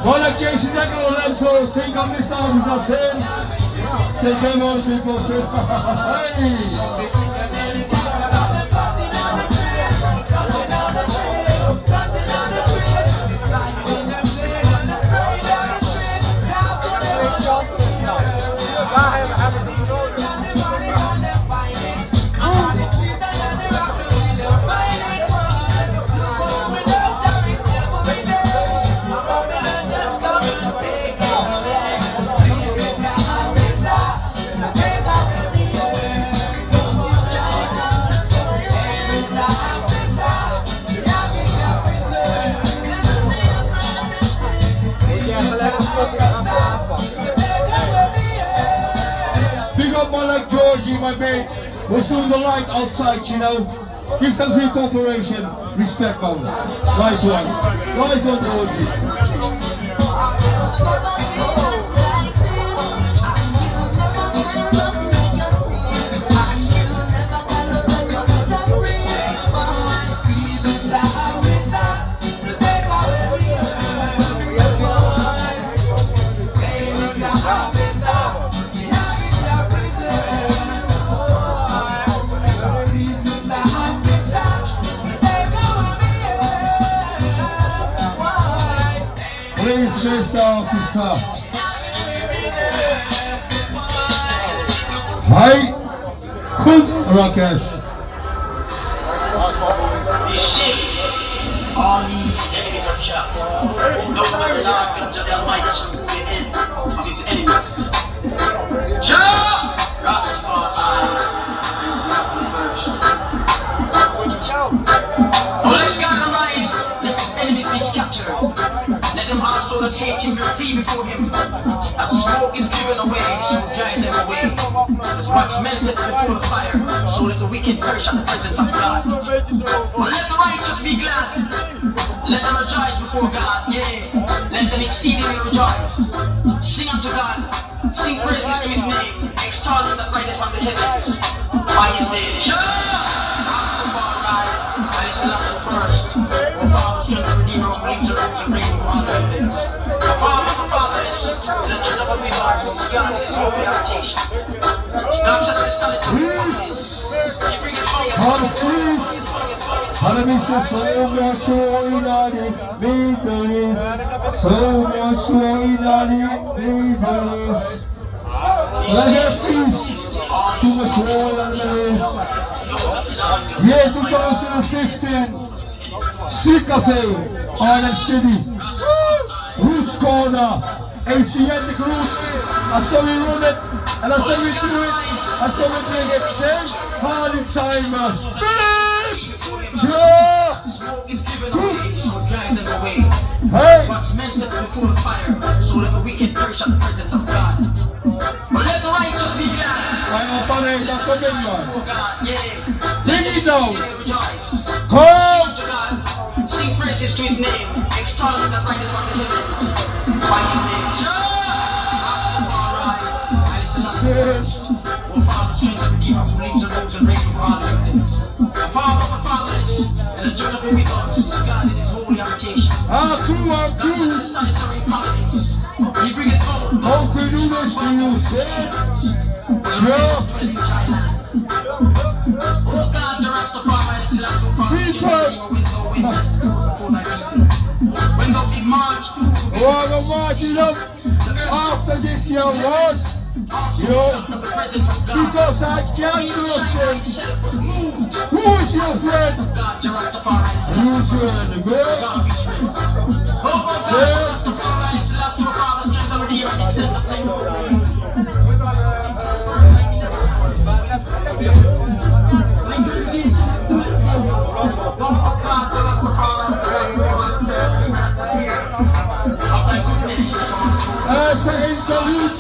Well, like Jason Decker, them to think on this song is us in. Take care, all people. Say, hey. Big up my like Georgie, my mate. Was doing the light outside, you know. Give them free cooperation. Respect, man. Nice one. Nice one, Georgie. Please, Mr. Officer. Hi, Kun Rakesh. All these enemies are shot. No one allowed to jump their lights to get in of these enemies. Jump! Rastafari is first. Oh, let God arise, let his enemies be scattered. Let them also that hate him be free before him. As smoke is driven away, so drive them away. As wax melted before the fire, so let the wicked perish at the presence of God. But let the righteous be glad. Let them rejoice before God, yeah. Let them exceedingly rejoice. Sing unto God, sing praises to his name, extol him that rideth on the heavens. By his name, Rastafari, and his last and first. O Father, strength and redeemer, who leads the roots and reign over all earth. The Father of the fatherless, and the church of the widows, God in his holy habitation. God shall be solitary promises. He bringeth fire. Hallelujah, so much more in the Middle East, so much more in the Middle East. Let there feast, too much more than there is. Year 2015, Street Cafe, Arnhem City, Roots Corner, Asiatic Roots. I saw we run it, and I saw we do it, I saw we bring it. Same hard timers. Smoke is given away, so drive them away. Hey! What's meant to before the fire, so that the wicked perish at the presence of God. But let the righteous be glad. I'm up on it, that's what I'm Oh God, yeah. Bring it down. Rejoice. Come! To God, sing praises to his name, extol him that rideth on the heavens. By his name, Rastafari, and his illustrious. O Father, strength and redeemer, who leads the roads and reigns over all the things. The Father of the fatherless, and the judge of the widows, is God in his holy habitation. Ah, true, God shall be solitary providence. He bringeth gold. how can you this to you, sir? Sure. Oh God, the Rastafari is last so far. When thou did march through the Oh, the marching up after this year was, because I can't do a thing. Who is your friend? God, the Rastafari is Who's your enemy? God be true. Oh God, the Rastafari is last so far. The strength of the redeemer, he sent the flame. As an interlude,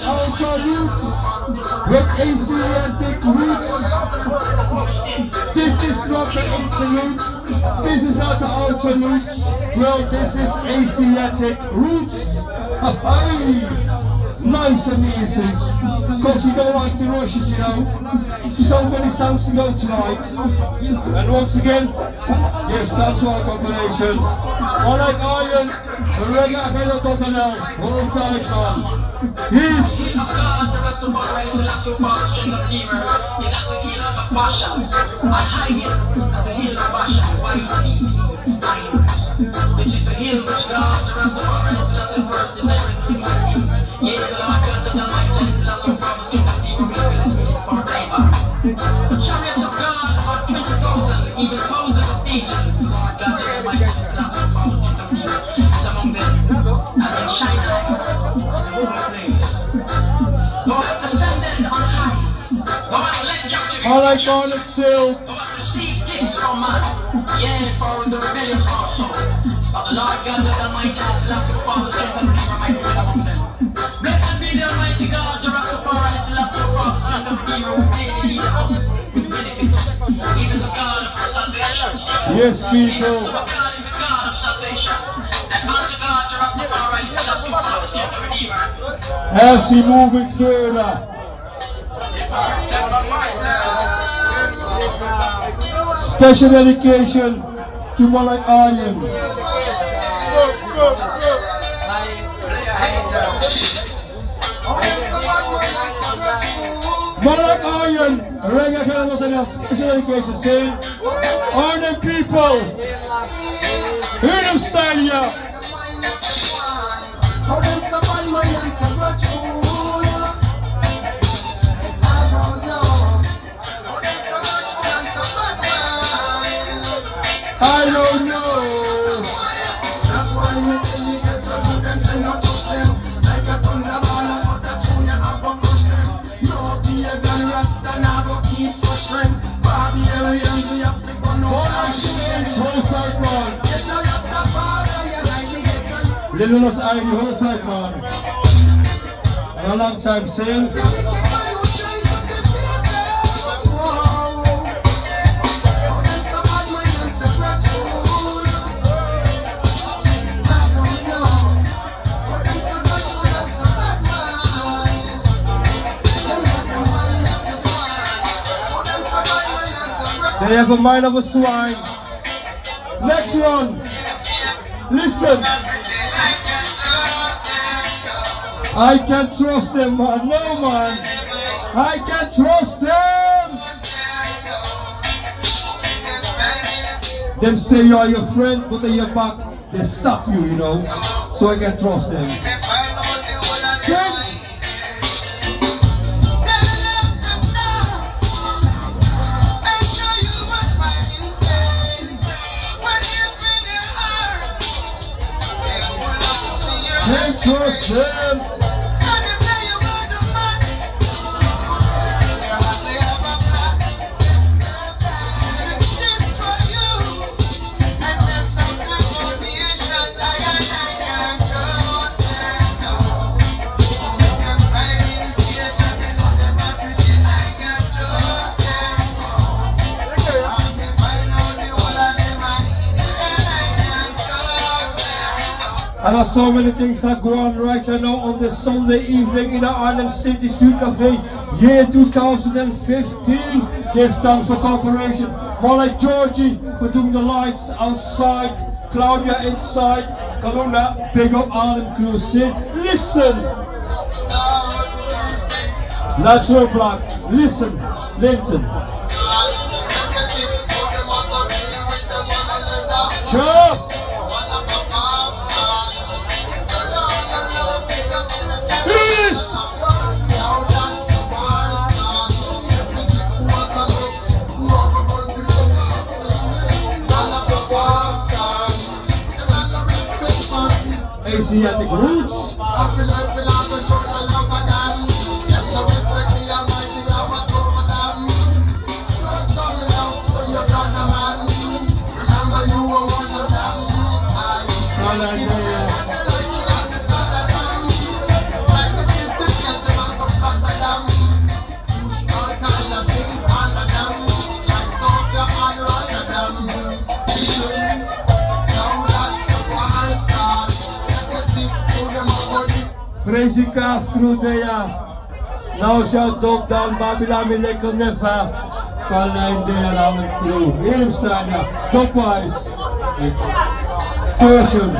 with Asiatic Roots. This is not an interlude. This is not an alternate. Well, this is Asiatic Roots. Hey! nice and easy. Because you don't like to rush it, you know. So many songs to go tonight. And once again, yes, that's our compilation. Alright, Iron, Reggae Fellow Tottenham, hold tight, man. Peace. He's God, the rest of our right is the last of our strength of healer. He's as the healer of Basha. I hide him as the healer of Basha. Why you this is the hill which God, the rest of our right is the last of first desire to be with you. Yeah, the Lord God, the mighty is the last of our strength of healer. For labor. The chariots of God are 20,000, even thousands of angels. The Lord God, the mighty is the last of our strength of healer. Is among them. As in Shinar, the holy place. Thou hast ascended on high. Thou hast led captivity. Alright, Garnet Silk. Thou hast received gifts from man. Yea, for the rebellious also. But the Lord God the Almighty has last of all the strength and power might dwell among them. Blessed be the Almighty God, the Rastafari is the last of all the strength and power who daily lead us with benefits. Even the God of our salvation. Yes, people. Even the God is the God of salvation. And unto God the Rastafari is the last of all the strength and redeemer. As we move it further. Special dedication to Malak Iron. Malak Iron, Reggae Fellow Tottenham, special dedication saying, Arnhem people, hear them style here. I don't know. That's why you get the good and say not touch them. Like a thunder ball, that's what the junior I go crush them. No pagan rasta now go keep so strength. Barbarians we have to go no Hold tight, man. get the rasta bar, you like the get Little us Ivy, hold tight, man. And a long time saying, they have a mind of a swine. Next one. Listen. I can't trust them, man. No, man. I can't trust them. Them say you are your friend, but then your back, they stop you, you know. So I can't trust them. Come. Can't trust them. And there's so many things that go on right now on this Sunday evening in the Arnhem City Street Cafe, year 2015. Gives thanks for cooperation. More like Georgie for doing the lights outside, Claudia inside, Kaluna, big up Arnhem crew. Listen! Natural Black, listen, Linton. Sure! Asiatic roots. Crazy Calf Crew there. Now shout Dog Down, Babylon, Lekker Nefa. Carlijn there on the crew. Willemsteiner, Dogwise. Version.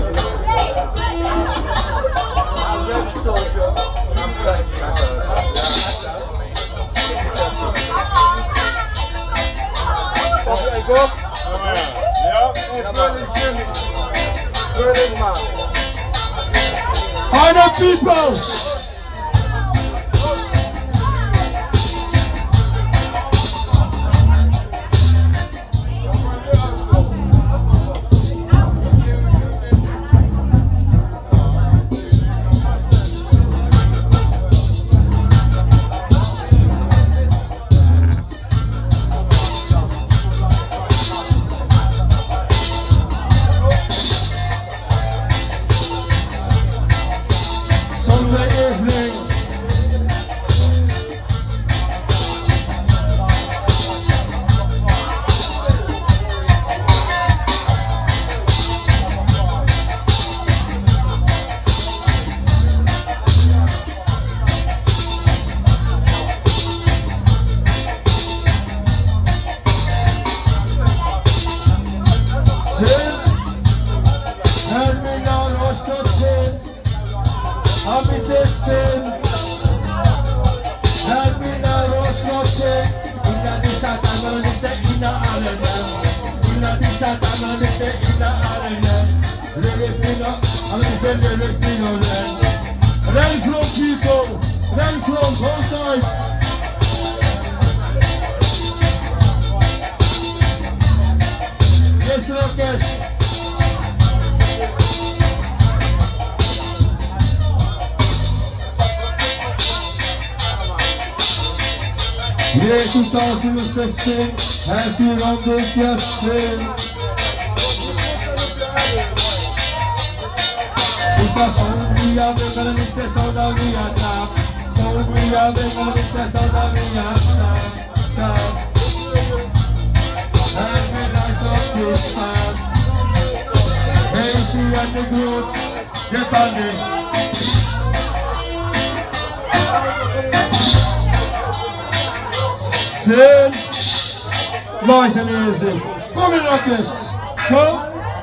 Other people. Year 2016 has been on this yesterday. Esta sombria vem para me expressão da minha tá. Sombria vem para me expressão da minha tá. And when I saw this man, hey, see at the groups, get on it. Sin, nice and easy. Come in, Ruckus. Come.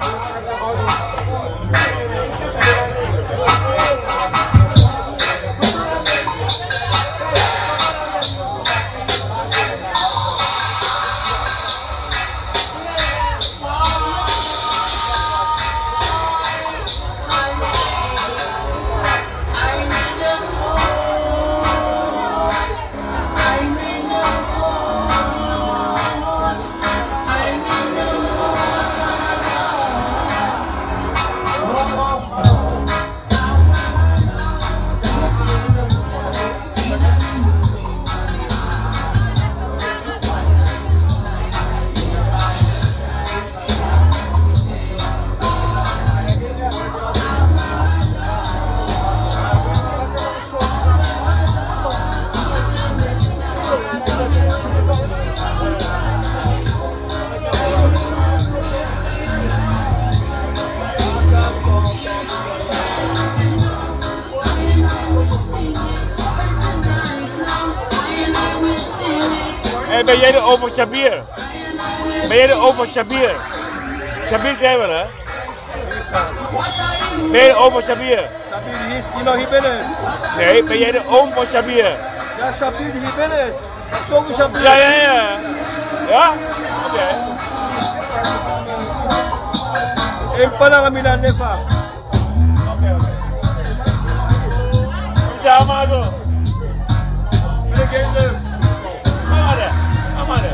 Hey, ben jij de oom van Shabir? Ben jij de oom van Shabir? Shabir ken je wel, hè? Ben jij de oom van Shabir? Shabir, die nog hier binnen is. Nee, ben jij de oom van Shabir? Ja, Shabir die hier binnen is. Zonder Shabir. Ja. Ja? Oké. In Panamina Nefa. Oké. Sama tu. Amade.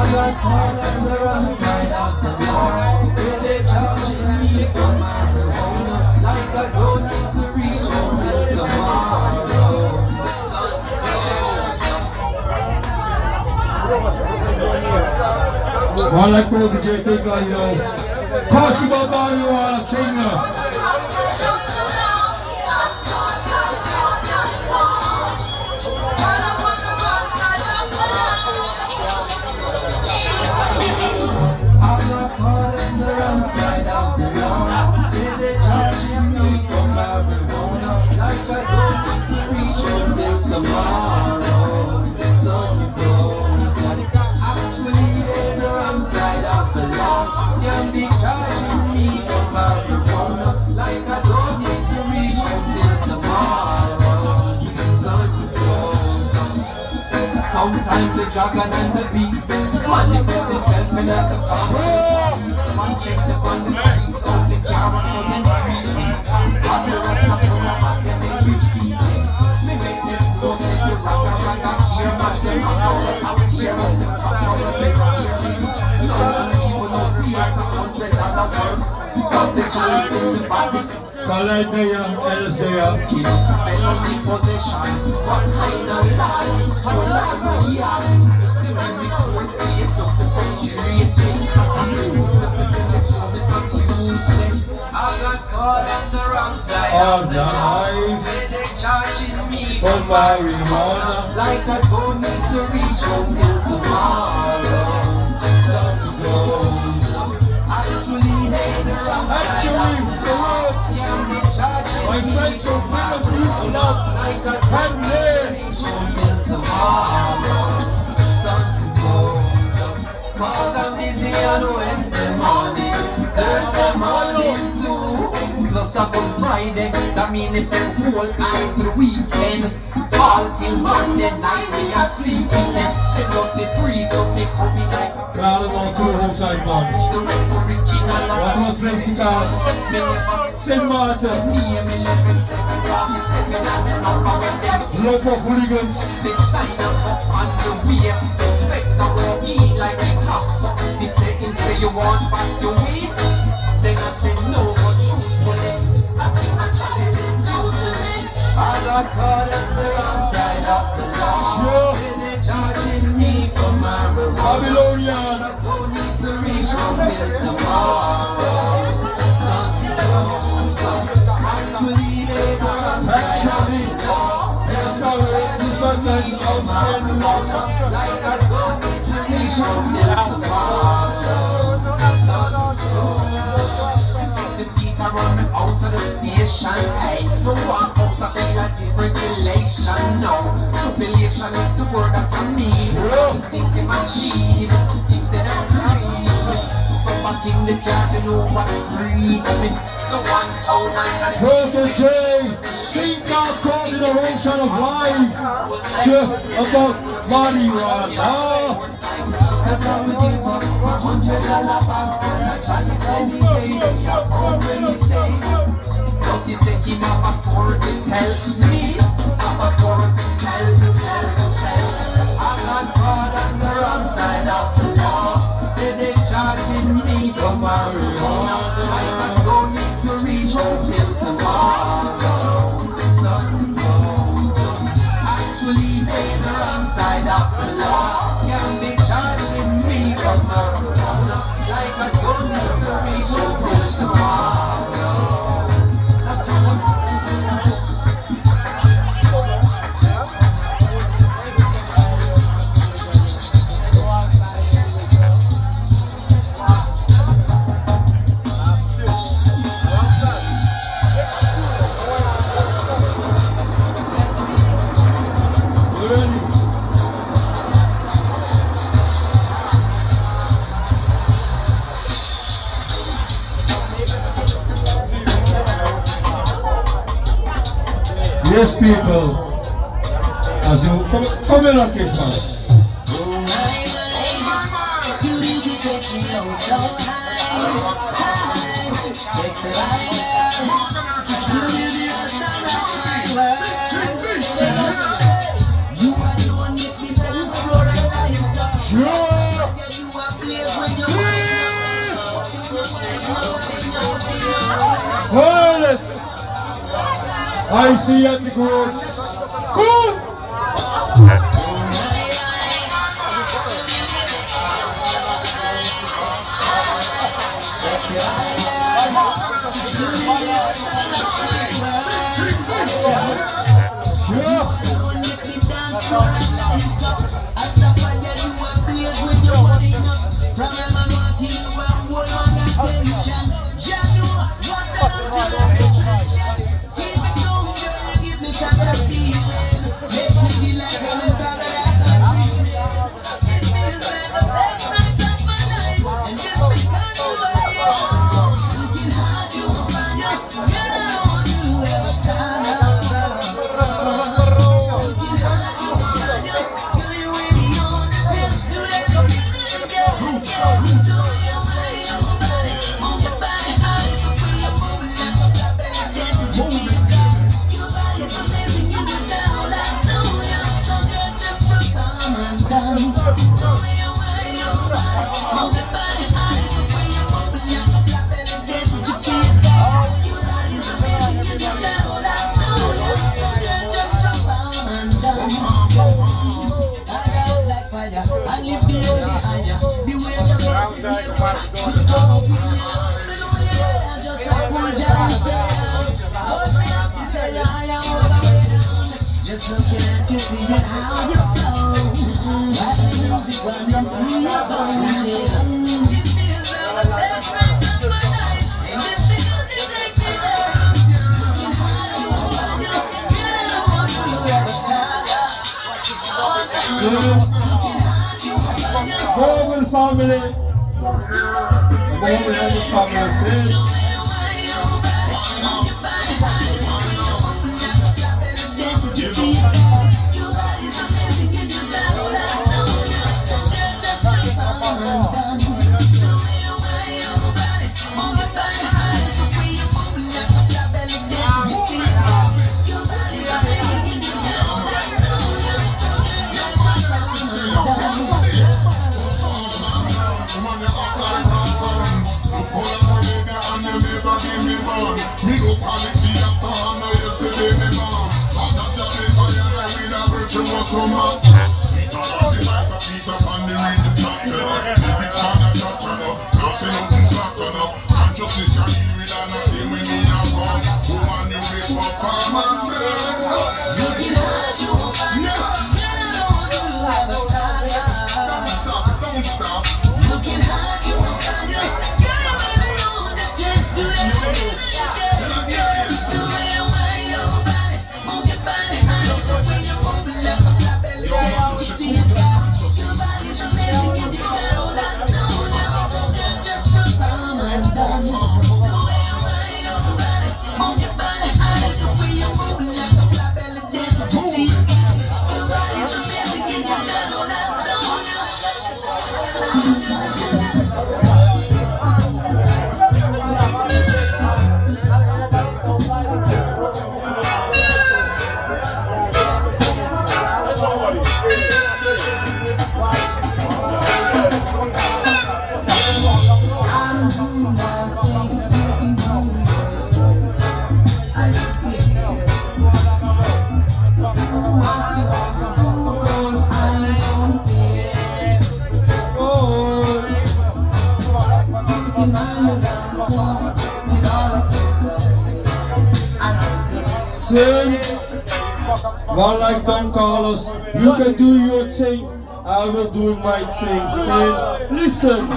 got caught on the wrong side of the law. Say they charging me for marijuana, like I don't need to reach home till tomorrow. Well, I told the JT guy, you know, cost you about marijuana, singer. Side of the law, say they charging me for marijuana, like I don't need to reach home till tomorrow. The sun goes up. Actually, they're the wrong side of the law. Can be charging me for marijuana, like I don't need to reach home till tomorrow. The sun goes up. Sometimes the dragon and the beast manifest itself in like a power. Man check the on the streets, all the jars from the street. As the rest of the rap, they make me see. Me make them go say the ragga here, mash them up here, and the top of the best here. No one even know fear, $100 worth. Got the choice in the body. Talent there, LS there. Felony possession, what kind of law is for life? We are this. The very court paid up to frustrating. I got caught on the wrong side of the law. Say they charging me for marijuana, like I don't need to reach home till tomorrow. Sun goes up. Actually, they the wrong side of the law. Can't be charging My me friends for will bring a piece of love. like I don't need to reach home till tomorrow. Sun goes up. 'Cause I'm busy on Wednesday morning, Thursday morning too. Plus about Friday, that mean if them whole eye for the weekend. All till Monday night we are sleeping. They got it free to pick up me like a Proud of all two outside man. the original. What about Tracy Carr? Me never St. Martin. name 11-7-47 and the number when them Love for hooligans. they sign up on the way. Expect a working like it pops up. The second say you want back your way, then I say no, but truthfully, I think my choice is due to me. I got caught on the wrong side of the law. Sure. They're charging me for marijuana. Babylonian. I don't need to reach home till tomorrow. Sun goes up. Actually, they're the wrong side of the law. Yes, sorry, this one says outstanding loss. Like I don't need to reach home till tomorrow. Sun goes up. The feet are run out of the station. Hey, no walk out, I feel like regulation. No, tribulation is the word that I mean. Thinking my cheap, things that I'm crazy. From back in the garden, no one breathe me. The 109 Broken J. Think God called in a ocean of life. Sure, about marijuana. Cause I would give up $100 back on a chalice any day. When he say, but he say he have a story to tell me. Have a story to sell. I got caught on the wrong side of the law. Say they charging me for marijuana. I don't need to reach home till tomorrow. Sun goes up. Actually, they the wrong side of the law. Can be charging me for marijuana, like I don't need to reach home till tomorrow. Yes, people. As you come in on this man. You alone make me dance floor alive. Sure. Well, I see at the courts. Cool! Just looking at you, seeing how you flow. Like the music running through your bones. This is the best night of my life. And this feels is like this. Looking how you hold you. You don't want to ever stop. Looking how you hold you. Morgan family. Morgan and the family says. One like Don Carlos, you can do your thing, I will do my thing. Say, listen.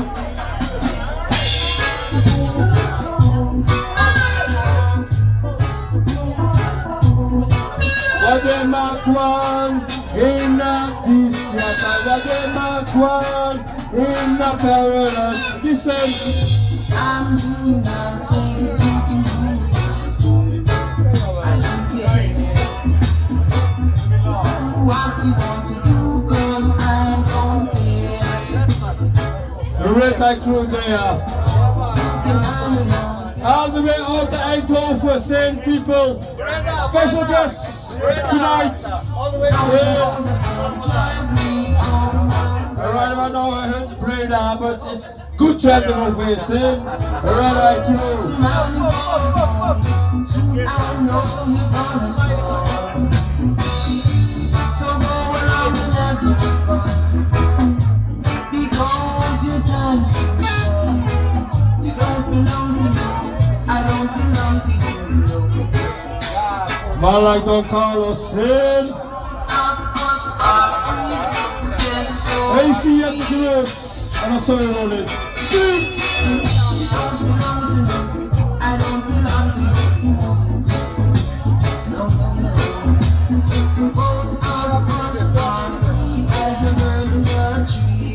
Wademakwan in this yata, Wademakwan in the perilous. Listen. I'm doing nothing, you can do it. I don't care. What you want to do, cause I don't care. The red light crew there. All the way out to Eindhoven, St. people. Special guests tonight. Alright, about now I heard the brain now, but it's good to have them over here, Sin. Red Eye Crew. Soon I know you're gonna stop. So go along and have your fun, because your time's too short. You don't belong to me, I don't belong to you. Man like Don Carlos, Sin. AC at the drums. And I saw you on it. I don't belong to you. No, no, no. We both are us are free as a bird in the tree.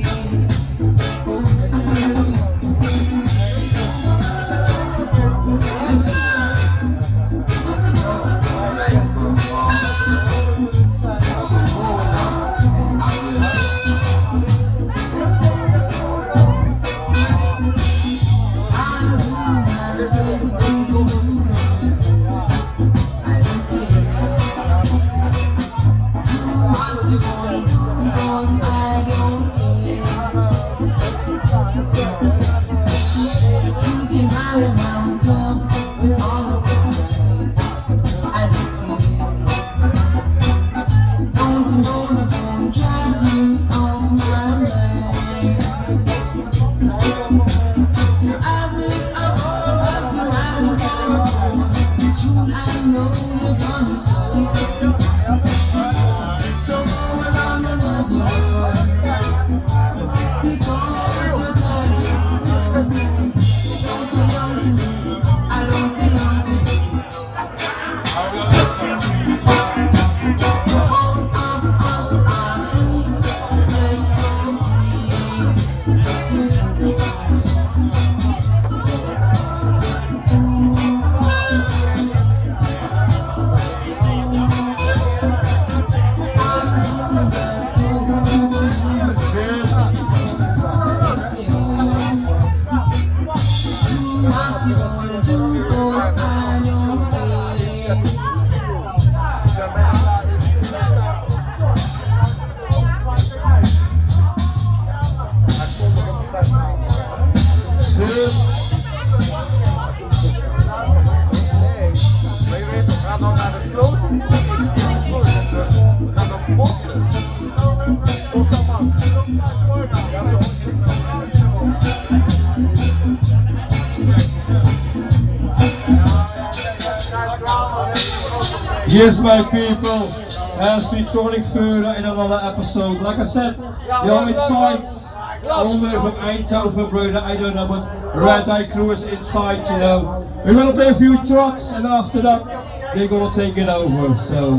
Yes, my people, as we trolling further in another episode. Like I said, you're inside, all the way from Eindhoven, brother, I don't know, but Red Eye Crew is inside, you know. We're gonna play a few tracks, and after that, they're gonna take it over, so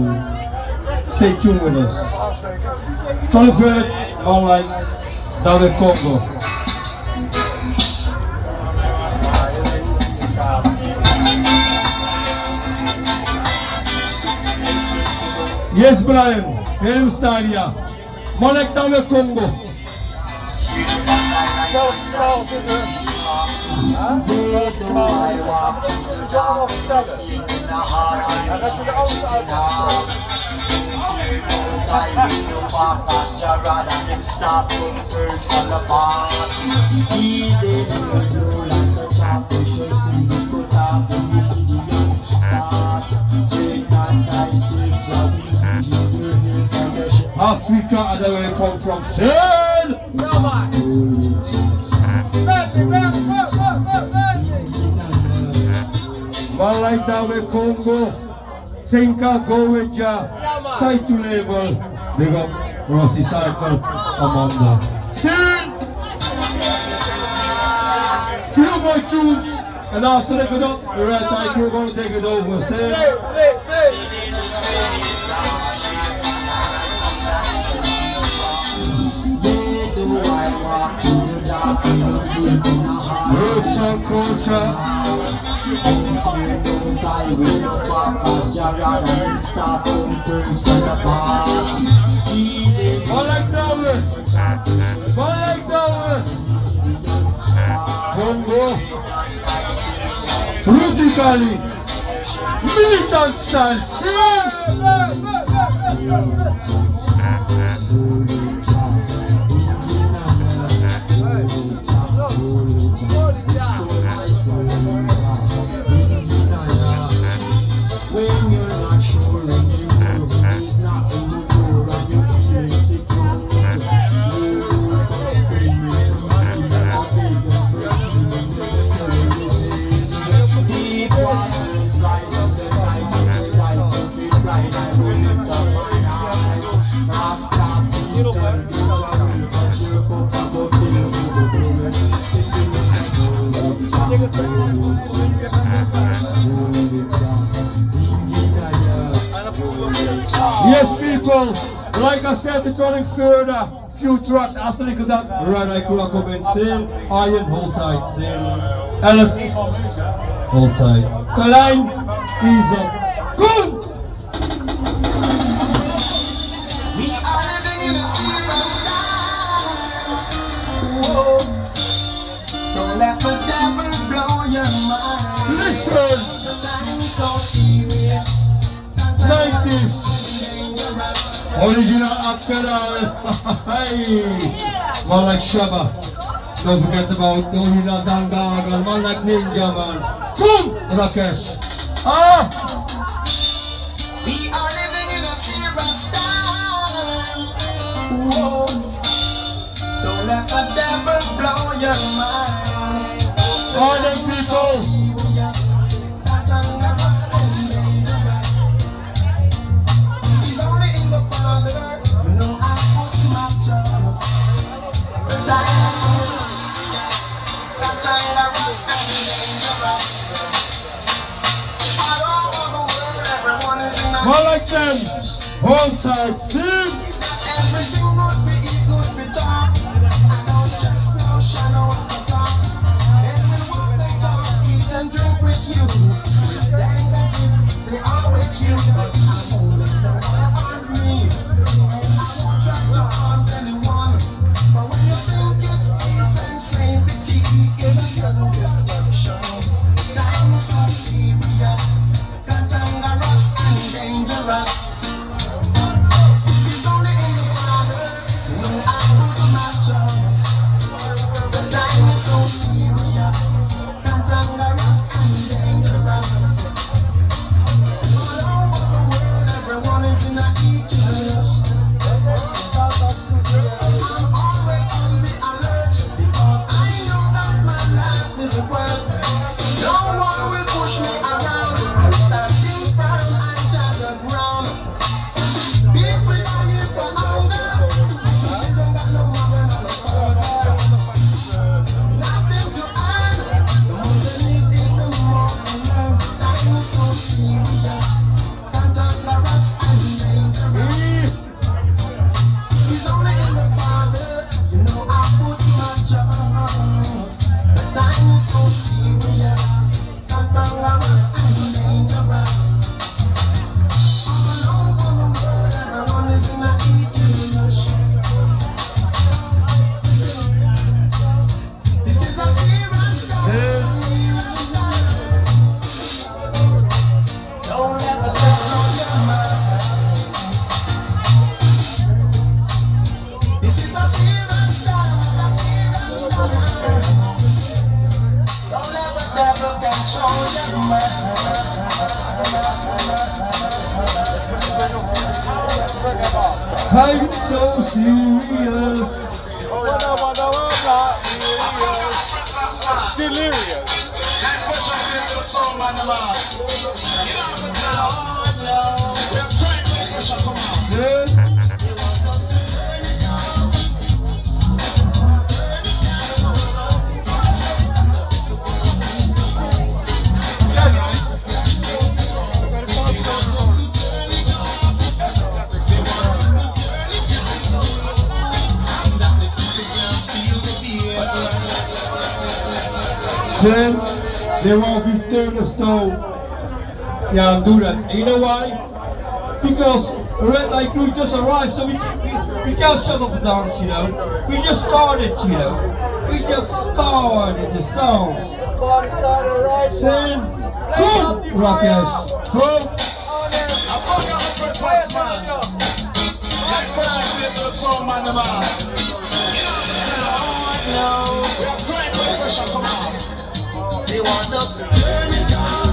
stay tuned with us. Trolling further, online, down in Congo. Yes, Brian, Helm Stadia. Monek Tawe Congo. Africa, and where we come from. Sin! One like that we Congo. Tinka go with ya. Title label. Big up Rossi Cycle Amanda. Sin! Few more tunes. And after they go up, the Red Eye Crew are going to take it over. Sin! Roots and culture. Congo. Musically. Militant style. Yes, people, like I said, we're going further. Few tracks after they could that right I could come in sale, Iron, hold tight, sale, Ellis, hold tight, Colin, ease up, good! We are living in a serious time. Whoa. Don't let the devil blow your mind. Listen! The time is so serious. 90s, original Akadal, hey, man like Shabba, don't forget about the original Dangagal, man like Ninja man, come Rakesh, We are living in a serious time. Whoa. Don't let the devil blow your mind. all them people, He's only in the Father. You know I put my trust. The time is so serious. The time I was dangerous. All over the world, everyone is in a man like them, hold tight, sing, everything would be eat, good be talk. I don't just know shadow of the clock. They will walk the talk, eat and drink with you. Then that's it, they are with you. I'm only the one on me. And I won't try to harm anyone. But when you think it's peace and safety in a sudden destruction, time is so serious, cantankerous and dangerous. He's only in the Father. No, I put my trust. The time is so serious, cantankerous and dangerous. All over the world, everyone is in a eating rush. I'm always on the alert because I know that my life is worth. No one will push me around. I'm standing firm and just the ground. People dying for hunger. Children got no mother, no father. Nothing to earn. The more they live is the more they learn. Time is so serious, cantankerous and dangerous. He's only in the Father. You know I put my trust. The time is so serious, cantankerous and dangerous. All over the world, everyone is in a eating rush. This is a serious time. Don't let the devil know your mind. This is a serious time. Don't let the devil control your mind. time so serious, Delirious. yes, Then they want to turn the stone. Yeah, do that. And you know why? Because Red Light Crew just arrived, so we can't shut up the dance, you know. We just started, you know. We just started this dance. Sam, come, Rakesh, come. They want us to turn it down.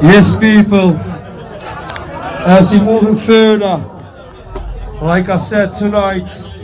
Yes, people, as we move further, like I said tonight,